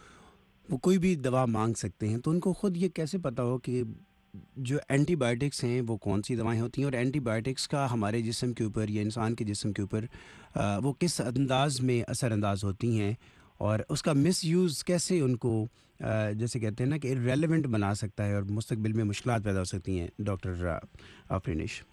وہ کوئی بھی دوا مانگ سکتے ہیں، تو ان کو خود یہ کیسے پتہ ہو کہ جو اینٹی بائیوٹکس ہیں وہ کون سی دوائیں ہوتی ہیں، اور اینٹی بائیوٹکس کا ہمارے جسم کے اوپر یا انسان کے جسم کے اوپر آ، وہ کس انداز میں اثر انداز ہوتی ہیں، اور اس کا مس یوز کیسے ان کو آ، جیسے کہتے ہیں نا کہ ریلیونٹ بنا سکتا ہے اور مستقبل میں مشکلات پیدا ہو سکتی ہیں. ڈاکٹر آفرینش.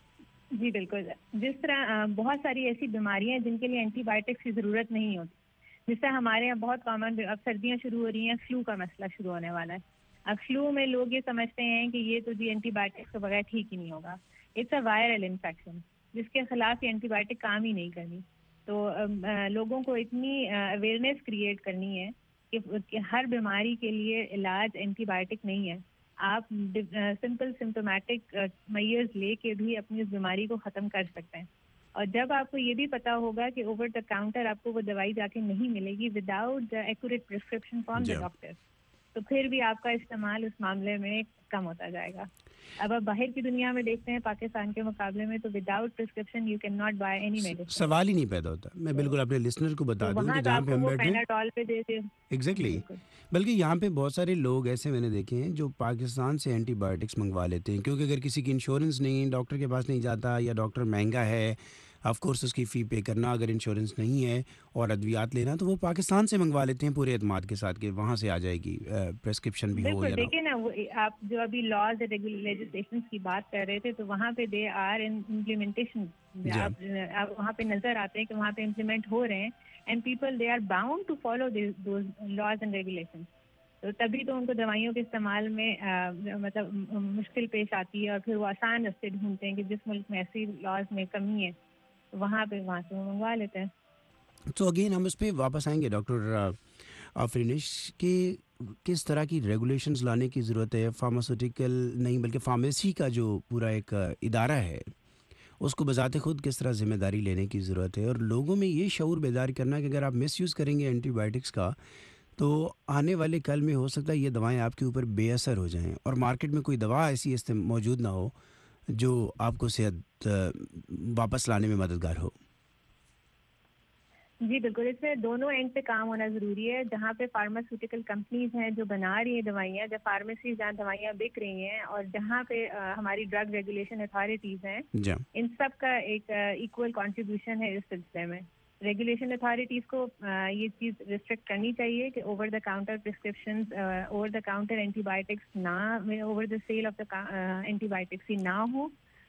جی بالکل. جس طرح بہت ساری ایسی بیماریاں ہیں جن کے لیے اینٹی بائیوٹکس کی ضرورت نہیں ہوتی، جس طرح ہمارے یہاں بہت کامن، اب سردیاں شروع ہو رہی ہیں، فلو کا مسئلہ شروع ہونے والا ہے. اب فلو میں لوگ یہ سمجھتے ہیں کہ یہ تو جی اینٹی بائیوٹکس کے بغیر ٹھیک ہی نہیں ہوگا. اٹس اے وائرل انفیکشن جس کے خلاف یہ اینٹی بائیوٹک کام ہی نہیں کرنی. تو لوگوں کو اتنی اویئرنیس کریٹ کرنی ہے کہ ہر بیماری کے لیے علاج اینٹی بائیوٹک نہیں ہے. آپ سمپل سمپٹومیٹک میئرز لے کے بھی اپنی اس بیماری کو ختم کر سکتے ہیں. اور جب آپ کو یہ بھی پتا ہوگا کہ اوور دا کاؤنٹر آپ کو وہ دوائی جا کے نہیں ملے گی without the accurate prescription from the doctor, تو پھر بھی آپ کا استعمال اس معاملے میں کم ہوتا جائے گا. اب آپ باہر کی دنیا میں دیکھتے ہیں پاکستان کے مقابلے میں تو without prescription you can not buy any medicine. سوال ہی نہیں پیدا ہوتا. میں بالکل اپنے لسنر کو بتا دوں کہ جہاں پہ ہم بیٹھے ہیں ایگزیکٹلی، بلکہ یہاں پہ بہت سارے لوگ ایسے میں نے دیکھے ہیں جو پاکستان سے اینٹی بائیوٹکس منگوا لیتے ہیں، کیونکہ اگر کسی کی انشورنس نہیں، ڈاکٹر کے پاس نہیں جاتا، یا ڈاکٹر مہنگا ہے، آف کورس اس کی فی پے کرنا، اگر انشورنس نہیں ہے اور ادویات لینا، تو وہ پاکستان سے منگوا لیتے ہیں پورے اعتماد کے ساتھ کہ وہاں سے آ جائے گی پرسکرپشن بھی ہو. بالکل. دیکھیں نا، آپ جو ابھی لاز لیجسلیشن کی بات کر رہے تھے، تو وہاں پہ دے آر امپلیمنٹیشن، وہاں پہ نظر آتے ہیں کہ وہاں پہ امپلیمنٹ ہو رہے ہیں، and people they are bound to follow those laws and regulation. تو تبھی تو ان کو دوائیوں کے استعمال میں مطلب مشکل پیش آتی ہے، اور پھر وہ آسان راستے ڈھونڈتے ہیں کہ جس ملک میں ایسی لاز میں کمی ہے وہاں پہ وہاں سے وہ منگوا لیتے ہیں. تو اگین ہم اس پہ واپس آئیں گے ڈاکٹر آفرینش کہ کس طرح کی ریگولیشنز لانے کی ضرورت ہے. فارماسیوٹیکل نہیں بلکہ فارمیسی کا جو پورا ایک ادارہ ہے اس کو بذات خود کس طرح ذمہ داری لینے کی ضرورت ہے، اور لوگوں میں یہ شعور بیدار کرنا کہ اگر آپ مس یوز کریں گے اینٹی بائیوٹکس کا تو آنے والے کل میں ہو سکتا ہے یہ دوائیں آپ کے اوپر بے اثر ہو جائیں، اور مارکیٹ میں کوئی دوا ایسی موجود نہ ہو جو آپ کو صحت واپس لانے میں مددگار ہو. جی بالکل. اس میں دونوں اینڈ پہ کام ہونا ضروری ہے. جہاں پہ فارماسیوٹیکل کمپنیز ہیں جو بنا رہی ہیں دوائیاں، جب فارمیسیز جہاں دوائیاں بک رہی ہیں، اور جہاں پہ ہماری ڈرگ ریگولیشن اتھارٹیز ہیں، ان سب کا ایک ایکول کنٹریبیوشن ہے اس سلسلے میں. ریگولیشن اتھارٹیز کو یہ چیز ریسٹرکٹ کرنی چاہیے کہ over the counter prescriptions, over the counter antibiotics نہ، over the sale of the antibiotics ہی نہ ہو،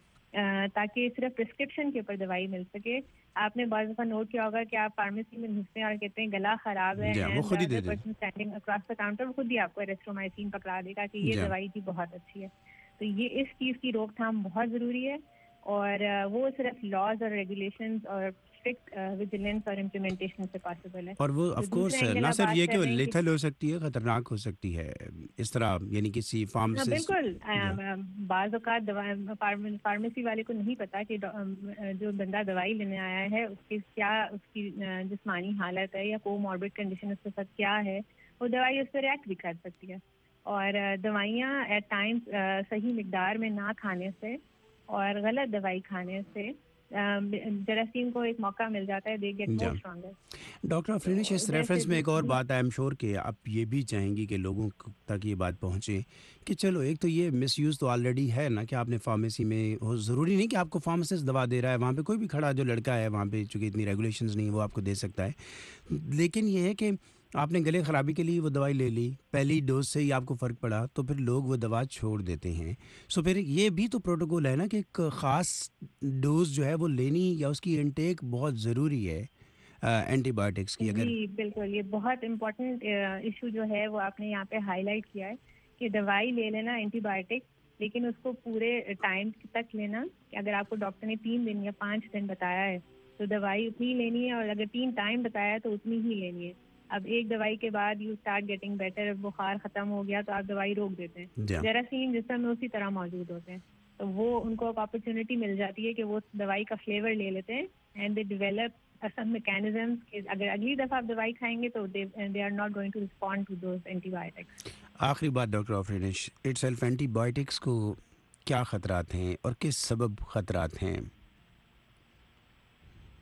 تاکہ صرف پرسکرپشن کے اوپر دوائی مل سکے. آپ نے بعض دفعہ نوٹ کیا ہوگا کہ آپ فارمیسی میں گھستے ہیں اور کہتے ہیں گلا خراب ہے، اسٹینڈنگ اکراس دا کاؤنٹر وہ خود ہی آپ کو ایریتھرومائسین پکڑا دے گا کہ یہ دوائی جی بہت اچھی ہے. تو یہ اس چیز کی روک تھام بہت ضروری ہے، اور وہ صرف لاز اور ریگولیشنز اور اسٹرکٹ ویجیلنس اور امپلیمنٹیشن سے پاسبل ہے. اور وہ آف کورس نہ صرف یہ کہ وہ لیتھل ہو سکتی ہے، خطرناک ہو سکتی ہے اس طرح، یعنی کسی فارماسسٹ. بالکل. بعض اوقات فارمیسی والے کو نہیں پتا کہ جو بندہ دوائی لینے آیا ہے اس کی کیا اس کی جسمانی حالت ہے یا کو موربڈ کنڈیشن اس کے ساتھ کیا ہے، وہ دوائی اس پہ ریئیکٹ بھی کر سکتی ہے. اور دوائیاں ایٹ ٹائمس صحیح مقدار میں نہ کھانے سے اور غلط دوائی کھانے سے جراثیم کو ایک موقع مل جاتا ہے، they get more stronger. Doctor Afreenish, اس ریفرنس میں ایک اور بات آئی ایم شور کہ آپ یہ بھی چاہیں گی کہ لوگوں تک یہ بات پہنچے کہ چلو ایک تو یہ مس یوز تو آلریڈی ہے نا کہ آپ نے فارمیسی میں، ضروری نہیں کہ آپ کو فارماسسٹ دوا دے رہا ہے، وہاں پہ کوئی بھی کھڑا جو لڑکا ہے وہاں پہ چونکہ اتنی ریگولیشنز نہیں وہ آپ کو دے سکتا ہے. لیکن یہ ہے کہ آپ نے گلے خرابی کے لیے وہ دوائی لے لی، پہلی ڈوز سے ہی آپ کو فرق پڑا، تو پھر لوگ وہ دوا چھوڑ دیتے ہیں. سو پھر یہ بھی تو پروٹوکول ہے نا کہ ایک خاص ڈوز جو ہے وہ لینی یا اس کی انٹیک بہت ضروری ہے اینٹی بائیوٹکس کی. اگر جی بالکل، یہ بہت امپورٹنٹ ایشو جو ہے وہ آپ نے یہاں پہ ہائی لائٹ کیا ہے کہ دوائی لے لینا اینٹی بائیوٹک، لیکن اس کو پورے ٹائم تک لینا. کہ اگر آپ کو ڈاکٹر نے تین دن یا پانچ دن بتایا ہے تو دوائی اتنی لینی ہے، اور اگر تین ٹائم بتایا ہے تو اتنی ہی لینی ہے. اب ایک دوائی کے بعد یو اسٹارٹ گیٹنگ بیٹر، بخار ختم ہو گیا تو آپ دوائی روک دیتے ہیں. جراثیم جسم میں اسی طرح موجود ہوتے ہیں، تو وہ ان کو ایک اپرچونیٹی مل جاتی ہے کہ وہ دوائی کا فلیور لے لیتے ہیں، and they develop some mechanisms کہ اگر اگلی دفعہ آپ دوائی کھائیں گے تو they are not going to respond to those antibiotics. آخری بات doctor Afreenish, it self antibiotics کو کیا خطرات ہیں اور کس سبب خطرات ہیں؟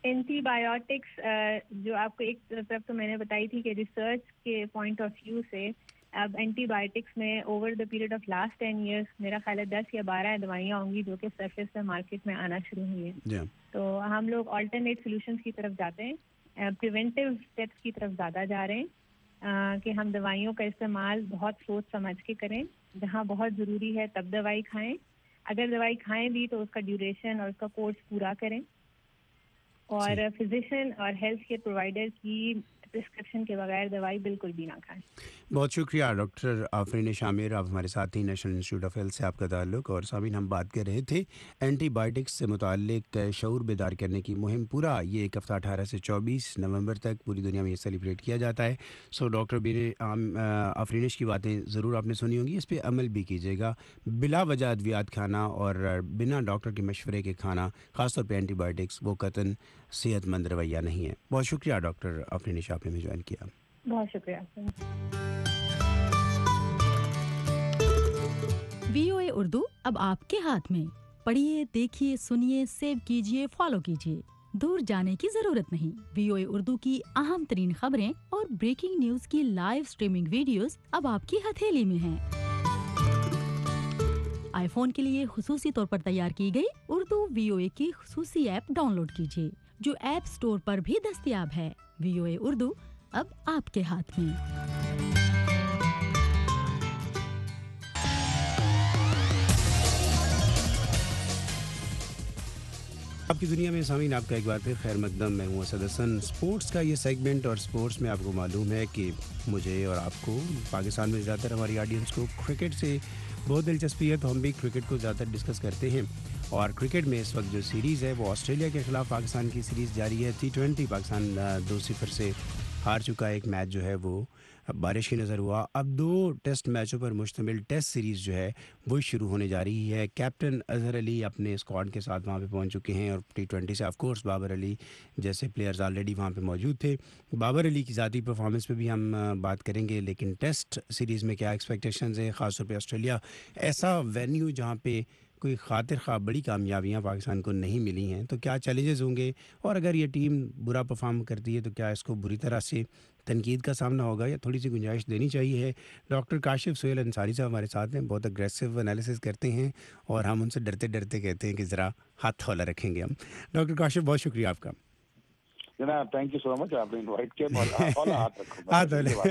اینٹی بایوٹکس جو آپ کو ایک طرف تو میں نے بتائی تھی کہ ریسرچ کے پوائنٹ آف ویو سے اب اینٹی بایوٹکس میں over the period of last ten years میرا خیال ہے دس یا بارہ دوائیاں ہوں گی جو کہ سرفیس پہ مارکیٹ میں آنا شروع ہوئی ہیں. تو ہم لوگ آلٹرنیٹ سولوشنس کی طرف جاتے ہیں, پریونٹیو اسٹیپس کی طرف زیادہ جا رہے ہیں کہ ہم دوائیوں کا استعمال بہت سوچ سمجھ کے کریں, جہاں بہت ضروری ہے تب دوائی کھائیں, اگر دوائی کھائیں بھی تو اس کا ڈیوریشن اور اس کا کورس پورا کریں, اور فزیشین اور ہیلتھ کیئر پرووائڈر کی پرسکرپشن کے بغیر دوائی بالکل بھی نہ کھائیں. بہت شکریہ ڈاکٹر آفرین شامر, آپ ہمارے ساتھ ہی نیشنل انسٹیٹیوٹ آف ہیلتھ سے آپ کا تعلق. اور سامعین, ہم بات کر رہے تھے اینٹی بایوٹکس سے متعلق شعور بیدار کرنے کی مہم. پورا یہ ایک ہفتہ اٹھارہ سے چوبیس نومبر تک پوری دنیا میں یہ سیلیبریٹ کیا جاتا ہے. سو ڈاکٹر بیر آفرینش کی باتیں ضرور آپ نے سنی ہوں گی, اس پہ عمل بھی کیجیے گا. بلا وجہ ادویات کھانا اور بنا ڈاکٹر کے مشورے کے کھانا, خاص طور پہ اینٹی بایوٹکس, وہ قطعاً صحت مند رویہ نہیں ہے. بہت شکریہ ڈاکٹر آفرینش, آپ نے ہمیں جوائن کیا. بہت شکریہ. وی او اے اردو اب آپ کے ہاتھ میں. پڑھیے, دیکھیے, سنیے, سیو کیجیے, فالو کیجیے. دور جانے کی ضرورت نہیں. وی او اے اردو کی اہم ترین خبریں اور بریکنگ نیوز کی لائیو سٹریمنگ ویڈیوز اب آپ کی ہتھیلی میں ہیں. آئی فون کے لیے خصوصی طور پر تیار کی گئی اردو وی او اے کی خصوصی ایپ ڈاؤن لوڈ کیجیے, جو ایپ سٹور پر بھی دستیاب ہے. وی او اے اردو اب آپ کے ہاتھ میں. آپ کی دنیا میں سامعین, آپ کا ایک بار پھر خیر مقدم. میں ہوں اسد حسن. اسپورٹس کا یہ سیگمنٹ, اور اسپورٹس میں آپ کو معلوم ہے کہ مجھے اور آپ کو, پاکستان میں زیادہ تر ہماری آڈینس کو کرکٹ سے بہت دلچسپی ہے, تو ہم بھی کرکٹ کو زیادہ ڈسکس کرتے ہیں. اور کرکٹ میں اس وقت جو سیریز ہے وہ آسٹریلیا کے خلاف پاکستان کی سیریز جاری ہے. ٹی ٹوینٹی پاکستان دو صفر سے ہار چکا. ایک میچ جو ہے وہ بارش کی نظر ہوا. اب دو ٹیسٹ میچوں پر مشتمل ٹیسٹ سیریز جو ہے وہ شروع ہونے جا رہی ہے. کیپٹن اظہر علی اپنے اسکواڈ کے ساتھ وہاں پہ پہنچ چکے ہیں, اور ٹی ٹوینٹی سے آف کورس بابر علی جیسے پلیئرز آلریڈی وہاں پہ موجود تھے. بابر علی کی ذاتی پرفارمنس پہ بھی ہم بات کریں گے, لیکن ٹیسٹ سیریز میں کیا ایکسپیکٹیشنز ہیں, خاص طور پہ آسٹریلیا ایسا وینیو جہاں پہ کوئی خاطر خواہ بڑی کامیابیاں پاکستان کو نہیں ملی ہیں, تو کیا چیلنجز ہوں گے, اور اگر یہ ٹیم برا پرفارم کرتی ہے تو کیا اس کو بری طرح سے تنقید کا سامنا ہوگا, یا تھوڑی سی گنجائش دینی چاہیے. ڈاکٹر کاشف سہیل انصاری صاحب ہمارے ساتھ ہیں, بہت اگریسو انالیسس کرتے ہیں, اور ہم ان سے ڈرتے ڈرتے کہتے ہیں کہ ذرا ہاتھ تھولا رکھیں گے ہم. ڈاکٹر کاشف, بہت شکریہ آپ کا. جناب تھینک یو سو مچ, آپ نے انوائٹ کیا. ہاتھ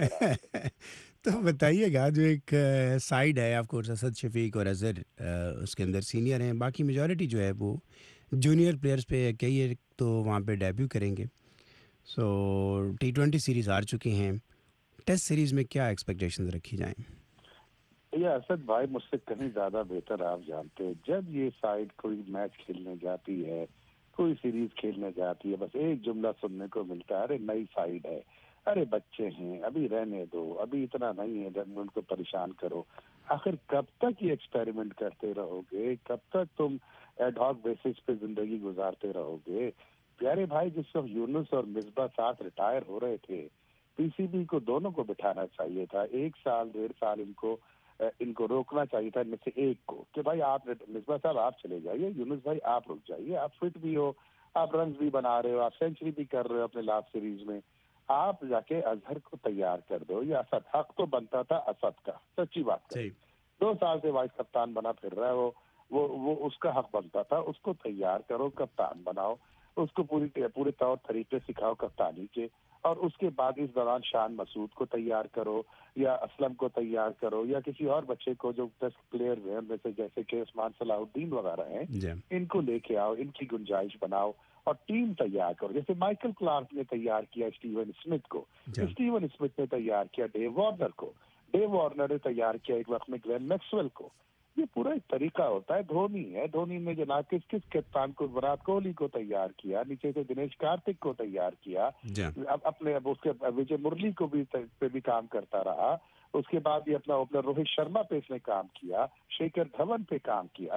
تو بتائیے گا, جو ایک سائڈ ہے آف کورس اسد شفیق اور اظہر اس کے اندر سینئر ہیں, باقی میجورٹی جو ہے وہ جونیئر پلیئرز پہ, کئی ایک تو وہاں پہ ڈیبیو کریں گے. سو ٹی ٹوینٹی سیریز ہار چکے ہیں, ٹیسٹ سیریز میں کیا ایکسپیکٹیشنز رکھی جائیں؟ یہ اسد بھائی مجھ سے کہیں زیادہ بہتر آپ جانتے ہیں, جب یہ سائڈ کوئی میچ کھیلنے جاتی ہے, کوئی سیریز کھیلنے جاتی ہے, بس ایک جملہ سننے کو ملتا ہے, ارے نئی سائڈ ہے, ارے بچے ہیں, ابھی رہنے دو, ابھی اتنا نہیں ہے, جب ان کو پریشان کرو. آخر کب تک یہ ایکسپیریمنٹ کرتے رہو گے, کب تک تم ایڈ ہاک بیسس پہ زندگی گزارتے رہو گے؟ پیارے بھائی, جس وقت یونس اور مصباح ساتھ ریٹائر ہو رہے تھے, پی سی بی کو دونوں کو بٹھانا چاہیے تھا. ایک سال ڈیڑھ سال ان کو ان کو روکنا چاہیے تھا, ان میں سے ایک کو, کہ بھائی آپ مصباح صاحب آپ چلے جائیے, یونس بھائی آپ رک جائیے, آپ فٹ بھی ہو, آپ رنز بھی بنا رہے ہو, آپ سینچری بھی کر رہے ہو اپنے لاسٹ سیریز میں, آپ جا کے اظہر کو تیار کر دو. یہ اسد حق تو بنتا تھا اسد کا, سچی بات ہے, دو سال سے وائس کپتان بنا پھر رہا ہے وہ وہ وہ اس کا حق بنتا تھا. اس کو تیار کرو, کپتان بناؤ, اس کو پوری پورے طور طریقے سکھاؤ کپتانی کے, اور اس کے بعد اس دوران شان مسعود کو تیار کرو, یا اسلم کو تیار کرو, یا کسی اور بچے کو جو ٹیسٹ پلیئر ہیں میں سے, جیسے کہ عثمان صلاح الدین وغیرہ ہیں, ان کو لے کے آؤ, ان کی گنجائش بناؤ اور ٹیم تیار کرو. جیسے مائیکل کلارک نے تیار کیا اسٹیون اسمتھ کو, اسٹیون اسمتھ نے تیار کیا ڈیو وارنر کو, ڈیو وارنر نے تیار کیا ایک وقت میں گلین میکسویل کو. یہ پورا ایک طریقہ ہوتا ہے. دھونی ہے, دھونی نے جناب کس کس کپتان کو, وراٹ کوہلی کو تیار کیا, نیچے سے دنیش کارتک کو تیار کیا, اب اپنے اب اس کے وجے مرلی کو بھی پہ بھی کام کرتا رہا. اس کے بعد یہ اپنا اوپنر روہت شرما پہ اس نے کام کیا, شیکھر دھون پہ کام کیا.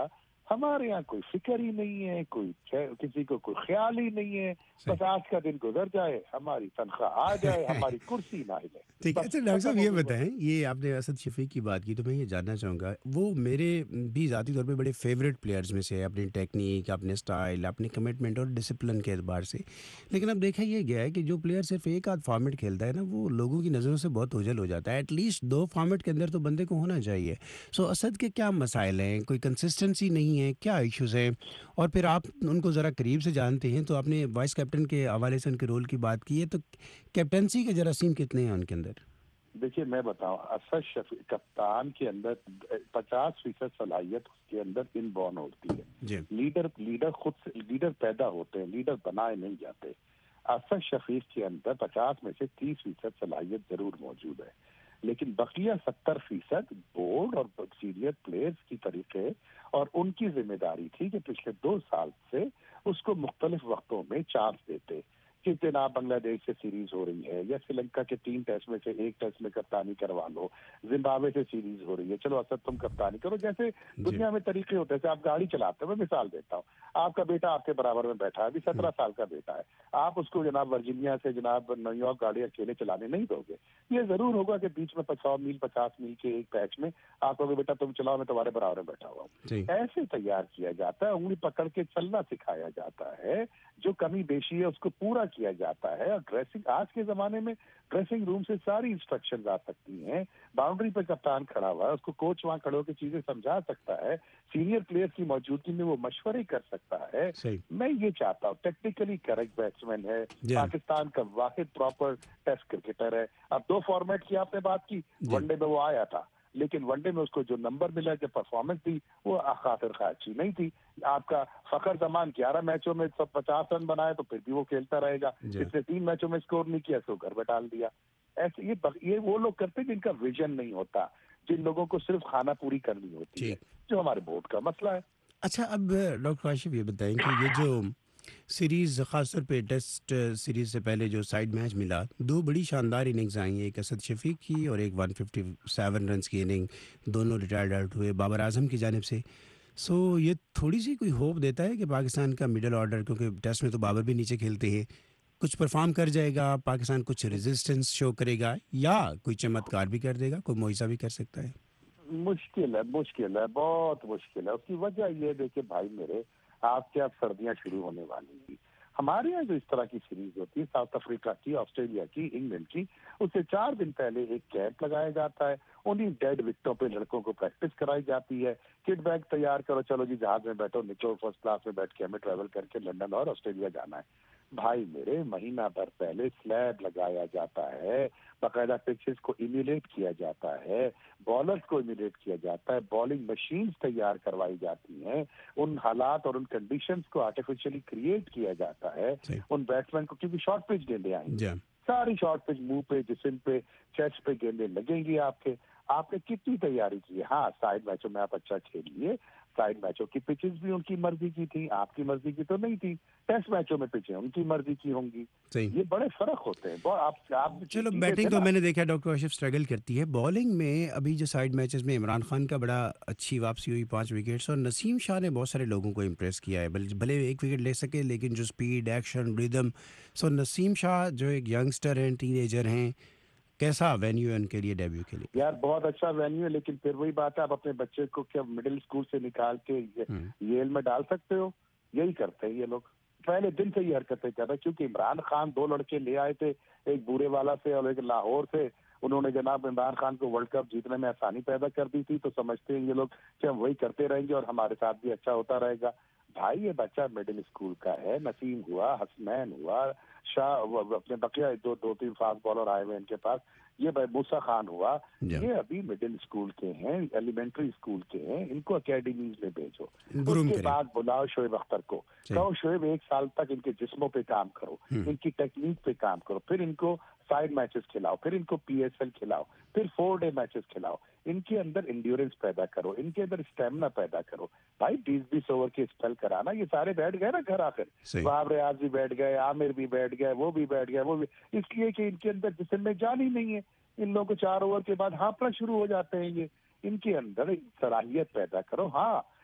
ہمارے یہاں کوئی فکر ہی نہیں ہے, کوئی کسی کو کوئی خیال ہی نہیں ہے, بس آج کا دن گزر جائے, ہماری تنخواہ آ جائے, ہماری کرسی نہ ہلے. ٹھیک ہے. اچھا ڈاکٹر صاحب یہ بتائیں, یہ آپ نے اسد شفیق کی بات کی تو میں یہ جاننا چاہوں گا, وہ میرے بھی ذاتی طور پہ بڑے فیوریٹ پلیئرز میں سے ہے, اپنی ٹیکنیک, اپنے اسٹائل, اپنے کمٹمنٹ اور ڈسپلن کے اعتبار سے. لیکن اب دیکھا یہ گیا ہے کہ جو پلیئر صرف ایک آدھ فارمیٹ کھیلتا ہے نا, وہ لوگوں کی نظروں سے بہت اوجھل ہو جاتا ہے. ایٹ لیسٹ دو فارمیٹ کے اندر تو بندے کو ہونا چاہیے. سو اسد کے کیا مسائل ہیں, کوئی کنسسٹنسی نہیں ہے, کیا ایشوز ہیں؟ اور پھر آپ ان کو ذرا قریب سے جانتے ہیں, تو آپ نے وائس کیپٹن کے حوالے سے ان کے رول کی بات کی ہے, تو کیپٹنسی کے جراثیم کتنے ہیں ان کے اندر؟ دیکھیے میں بتاؤں, اسد شفیق کپتان کے اندر پچاس فیصد صلاحیت اس کے اندر ان بورن ہوتی ہے. لیڈر لیڈر خود سے لیڈر پیدا ہوتے ہیں, لیڈر بنائے نہیں جاتے. اسد شفیق کے اندر پچاس میں سے تیس فیصد صلاحیت ضرور موجود ہے, لیکن بقیہ ستر فیصد بورڈ اور سینئر پلیئرز کی طریقے اور ان کی ذمہ داری تھی کہ پچھلے دو سال سے اس کو مختلف وقتوں میں چانس دیتے کہ جناب بنگلہ دیش سے سیریز ہو رہی ہے, یا سری لنکا کے تین ٹیسٹ میں سے ایک ٹیسٹ میں کپتانی کروا لو, زمبابوے سے سیریز ہو رہی ہے, چلو اسد تم کپتانی کرو. جیسے دنیا میں طریقے ہوتے ہیں, جیسے آپ گاڑی چلاتے ہیں, میں مثال دیتا ہوں, آپ کا بیٹا آپ کے برابر میں بیٹھا ہے, ابھی سترہ سال کا بیٹا ہے, آپ اس کو جناب ورجینیا سے جناب نیو یارک گاڑی اکیلے چلانے نہیں دو گے. یہ ضرور ہوگا کہ بیچ میں سو میل پچاس میل کے ایک پیچ میں آپ کو بیٹا تم چلاؤ, میں تمہارے برابر میں بیٹھا ہوا ہوں. ایسے تیار کیا جاتا ہے, انگلی پکڑ کے چلنا سکھایا جاتا ہے, جو کمی بیشی ہے اس کو پورا کیا جاتا ہے. اور ڈریسنگ, آج کے زمانے میں ڈریسنگ روم سے ساری انسٹرکشنز آ سکتی ہیں. باؤنڈری پہ کپتان کھڑا ہوا ہے, اس کو کوچ وہاں کھڑے ہو کے چیزیں سمجھا سکتا ہے. سینئر پلیئر کی موجودگی میں وہ مشورے کر سکتا ہے. میں یہ چاہتا ہوں, ٹیکنیکلی کریکٹ بیٹسمین ہے, پاکستان کا واحد پراپر ٹیسٹ کرکٹر ہے. اب دو فارمیٹ کی آپ نے بات کی, ون ڈے میں وہ آیا تھا, لیکن ون ڈے میں اس کو جو نمبر ملا, جو پرفارمنس دی, وہ خاطر خواہ اچھی نہیں تھی. آپ کا فخر زمان گیارہ میچوں میں سب پچاس رن بنائے تو پھر بھی وہ کھیلتا رہے گا. اس نے تین میچوں میں اسکور نہیں کیا, سو گھر میں ڈال دیا. ایسے یہ یہ وہ لوگ کرتے جن کا ویژن نہیں ہوتا, جن لوگوں کو صرف خانہ پوری کرنی ہوتی ہے, جو ہمارے بورڈ کا مسئلہ ہے. اچھا, اب ڈاکٹر کاشف یہ بتائیں کہ یہ جو سیریز, خاص طور پہ ٹیسٹ سیریز سے پہلے جو سائیڈ میچ ملا, دو بڑی شاندار اننگز آئی ہیں, ایک اسد شفیق کی اور ایک ون ففٹی سیون رنس کی اننگ, دونوں ریٹائرڈ آؤٹ ہوئے بابر اعظم کی جانب سے. سو یہ تھوڑی سی کوئی ہوپ دیتا ہے کہ پاکستان کا مڈل آرڈر, کیونکہ ٹیسٹ میں تو بابر بھی نیچے کھیلتے ہیں, کچھ پرفارم کر جائے گا, پاکستان کچھ ریزسٹنس شو کرے گا, یا کوئی چمتکار بھی کر دے گا, کوئی معجزہ بھی کر سکتا ہے؟ مشکل ہے, مشکل ہے, بہت مشکل ہے. اس کی وجہ یہ دیکھیں بھائی میرے, آپ کے اب سردیاں شروع ہونے والی ہیں. ہمارے یہاں جو اس طرح کی سیریز ہوتی ہے, ساؤتھ افریقہ کی, آسٹریلیا کی, انگلینڈ کی, اس سے چار دن پہلے ایک کیمپ لگایا جاتا ہے. انہیں ڈیڈ وکٹوں پہ لڑکوں کو پریکٹس کرائی جاتی ہے. کٹ بیگ تیار کرو, چلو جی جہاز میں بیٹھو, نکلو, فرسٹ کلاس میں بیٹھ کے ہمیں ٹریول کر کے لندن اور آسٹریلیا جانا ہے. بھائی میرے, مہینہ بھر پہلے سلیب لگایا جاتا ہے, باقاعدہ پچز کو ایمولیٹ کیا جاتا ہے, بالرز کو ایمولیٹ کیا جاتا ہے, بالنگ مشینز تیار کروائی جاتی ہیں, ان حالات اور ان کنڈیشنز کو آرٹیفیشلی کریٹ کیا جاتا ہے ان بیٹسمین کو, کیونکہ شارٹ پچ گیندیں آئیں گی, ساری شارٹ پچ منہ پہ, جسم پہ, چیسٹ پہ گیندیں لگیں گی آپ کے. آپ نے کتنی تیاری کی ہے؟ ہاں سائیڈ میچوں میں آپ اچھا کھیلیے, سائیڈ میچوں کی پچز بھی ان کی مرضی کی تھی, آپ کی مرضی کی تو نہیں تھی. ٹیسٹ میچوں میں پچیں ان کی مرضی کی ہوں گی. یہ بڑے فرق ہوتے ہیں. آپ آپ چلو بیٹنگ تو میں نے دیکھا ڈاکٹر کاشف اسٹرگل کرتی ہے. بالنگ میں ابھی جو سائیڈ میچز میں عمران خان کا بڑا اچھی واپسی ہوئی, پانچ وکٹس, اور نسیم شاہ نے بہت سارے لوگوں کو امپریس کیا ہے. بھلے ایک وکٹ لے سکے, لیکن جو speed, action, rhythm, so Naseem Shah جو ایک ینگسٹر ہیں, ٹین ایجر ہیں, کیسا وینیو ہے ان کے لیے ڈیبیو کے لیے؟ یار بہت اچھا وینیو ہے, لیکن پھر وہی بات ہے, آپ اپنے بچے کو کیا مڈل اسکول سے نکال کے ییل میں ڈال سکتے ہو؟ یہی کرتے ہیں یہ لوگ, پہلے دن سے یہ حرکتیں کر رہے ہیں. کیونکہ عمران خان دو لڑکے لے آئے تھے, ایک بورے والا سے اور ایک لاہور سے, انہوں نے جناب عمران خان کو ورلڈ کپ جیتنے میں آسانی پیدا کر دی تھی. تو سمجھتے ہیں یہ لوگ کہ ہم وہی کرتے رہیں گے اور ہمارے ساتھ بھی اچھا ہوتا رہے گا. بھائی یہ بچہ مڈل اسکول کا ہے, نسیم ہوا, حسنین ہوا, شاہ, اپنے بقیہ دو دو تین فاسٹ بالر آئے ہوئے ان کے پاس, یہ موسیٰ خان ہوا, یہ ابھی مڈل اسکول کے ہیں, ایلیمنٹری اسکول کے ہیں, ان کو اکیڈمیز میں بھیجو. اس کے بعد بلاؤ شعیب اختر کو, کہو شعیب ایک سال تک ان کے جسموں پہ کام کرو, ان کی ٹیکنیک پہ کام کرو, پھر ان کو سائیڈ میچز کھلاؤ, پھر ان کو پی ایس ایل کھلاؤ, پھر فور ڈے میچز کھلاؤ. ان کے اندر انڈیورنس پیدا کرو, ان کے اندر اسٹیمنا پیدا کرو. بھائی بیس بیس اوور کے اسپیل کرانا, یہ سارے بیٹھ گئے نا گھر آخر, باب ریاض بھی بیٹھ گئے, عامر بھی بیٹھ گئے, وہ بھی بیٹھ گئے, وہ بھی, اس لیے کہ ان کے اندر جسم میں جان ہی نہیں ہے. ان لوگوں کو چار اوور کے بعد ہانپنا شروع ہو جاتے ہیں. یہ ان کے اندر صلاحیت پیدا کرو. ہاں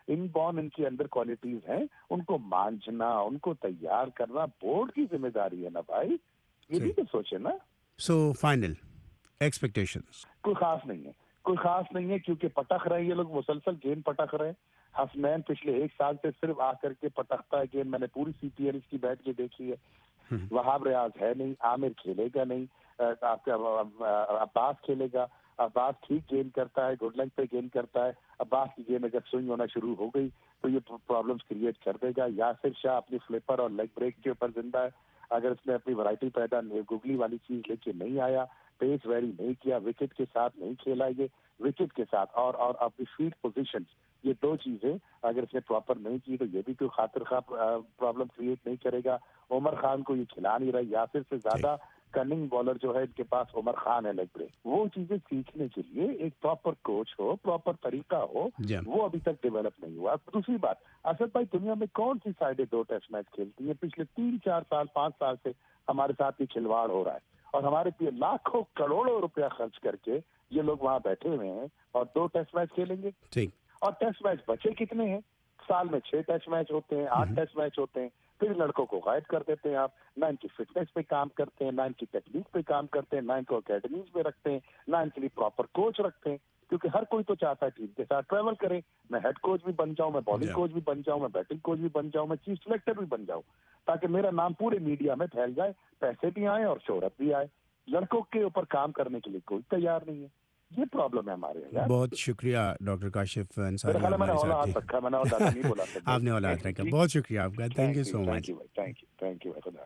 ان بورن ان کے اندر کوالٹیز ہیں، ان کو مانجنا، ان کو تیار کرنا بورڈ کی ذمہ داری ہے نا بھائی، یہ بھی تو سوچے نا. سو فائنل ایکسپیکٹیشنز کوئی خاص نہیں ہے، کوئی خاص نہیں ہے، کیونکہ پٹخ رہے ہیں یہ لوگ، مسلسل گیند پٹخ رہے ہیں. حسنین پچھلے ایک سال سے صرف آ کر کے پٹختا ہے گیند، میں نے پوری سی پی ایل اس کی بیٹھ کے دیکھی ہے. وہاب ریاض ہے نہیں، عامر کھیلے گا نہیں، آپ کا عباس کھیلے گا. عباس ٹھیک گیند کرتا ہے، گڈ لینگ پہ گیند کرتا ہے. عباس کی گیند اگر سوئنگ ہونا شروع ہو گئی تو یہ پرابلمس کریٹ کر دے گا. یاسر شاہ اپنی فلپر اور لیگ بریک کے اوپر زندہ ہے. اگر اس نے اپنی ورائٹی پیدا گگلی والی چیز لے کے نہیں آیا، پیس ویری نہیں کیا، وکٹ کے ساتھ نہیں کھیلا، یہ وکٹ کے ساتھ اور اور اپنی فیلڈ پوزیشن، یہ دو چیزیں اگر اس نے پراپر نہیں کی تو یہ بھی کوئی خاطر خواہ پرابلم کریٹ نہیں کرے گا. عمر خان کو یہ کھلا نہیں رہا. یاسر سے زیادہ کننگ بالر جو ہے ان کے پاس عمر خان ہے لیگ بریک. وہ چیزیں سیکھنے کے لیے ایک پراپر کوچ ہو، پراپر طریقہ ہو، وہ ابھی تک ڈیولپ نہیں ہوا. دوسری بات، اسد بھائی دنیا میں کون سی سائڈیں دو ٹیسٹ میچ کھیلتی ہیں؟ پچھلے تین چار سال پانچ سال سے ہمارے ساتھ یہ کھلواڑ ہو رہا ہے اور ہمارے پہ لاکھوں کروڑوں روپیہ خرچ کر کے یہ لوگ وہاں بیٹھے ہوئے ہیں اور دو ٹیسٹ میچ کھیلیں گے. اور ٹیسٹ میچ بچے کتنے ہیں؟ سال میں چھ ٹیسٹ میچ ہوتے ہیں، آٹھ ٹیسٹ میچ ہوتے ہیں. پھر لڑکوں کو غائب کر دیتے ہیں آپ، نہ ان کی فٹنس پہ کام کرتے ہیں، نہ ان کی ٹیکنیک پہ کام کرتے ہیں، نہ ان کو اکیڈمیز میں رکھتے ہیں، نہ ان کے لیے پراپر کوچ رکھتے ہیں. کیونکہ ہر کوئی تو چاہتا ہے ٹیم کے ساتھ ٹریول کرے، میں ہیڈ کوچ بھی بن جاؤں، میں بالنگ کوچ بھی بن جاؤں، میں بیٹنگ کوچ بھی بن جاؤں، میں چیف سلیکٹر بھی بن جاؤں، تاکہ میرا نام پورے میڈیا میں پھیل جائے، پیسے بھی آئیں اور شہرت بھی آئے. لڑکوں کے اوپر کام کرنے کے لیے کوئی تیار نہیں ہے. یہ پرابلم ہے ہمارے یہاں. بہت شکریہ ڈاکٹر کاشف انصاری، میں نے ہمارے ہاتھ ساتھ رکھا، میں نے اور زیادہ نہیں بولا. آپ نے ہاتھ رکھا. بہت شکریہ آپ کا. Thank you so much. Thank you thank you thank you. خدا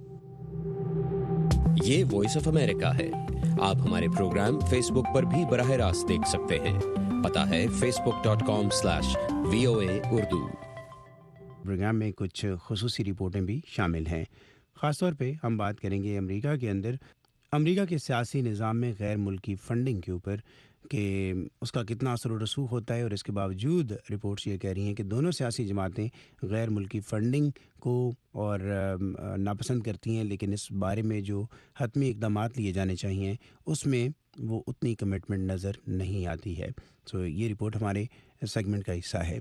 یہ وائس آف امریکہ ہے. آپ ہمارے پروگرام فیس بک پر بھی براہ راست دیکھ سکتے ہیں. پتا ہے face book dot com slash V O A Urdu. Programme میں کچھ خصوصی رپورٹیں بھی شامل ہیں. خاص طور پہ ہم بات کریں گے امریکہ کے اندر امریکہ کے سیاسی نظام میں غیر ملکی فنڈنگ کے اوپر کہ اس کا کتنا اثر و رسوخ ہوتا ہے. اور اس کے باوجود رپورٹس یہ کہہ رہی ہیں کہ دونوں سیاسی جماعتیں غیر ملکی فنڈنگ کو اور ناپسند کرتی ہیں، لیکن اس بارے میں جو حتمی اقدامات لیے جانے چاہیے اس میں وہ اتنی کمٹمنٹ نظر نہیں آتی ہے. سو یہ رپورٹ ہمارے سیگمنٹ کا حصہ ہے.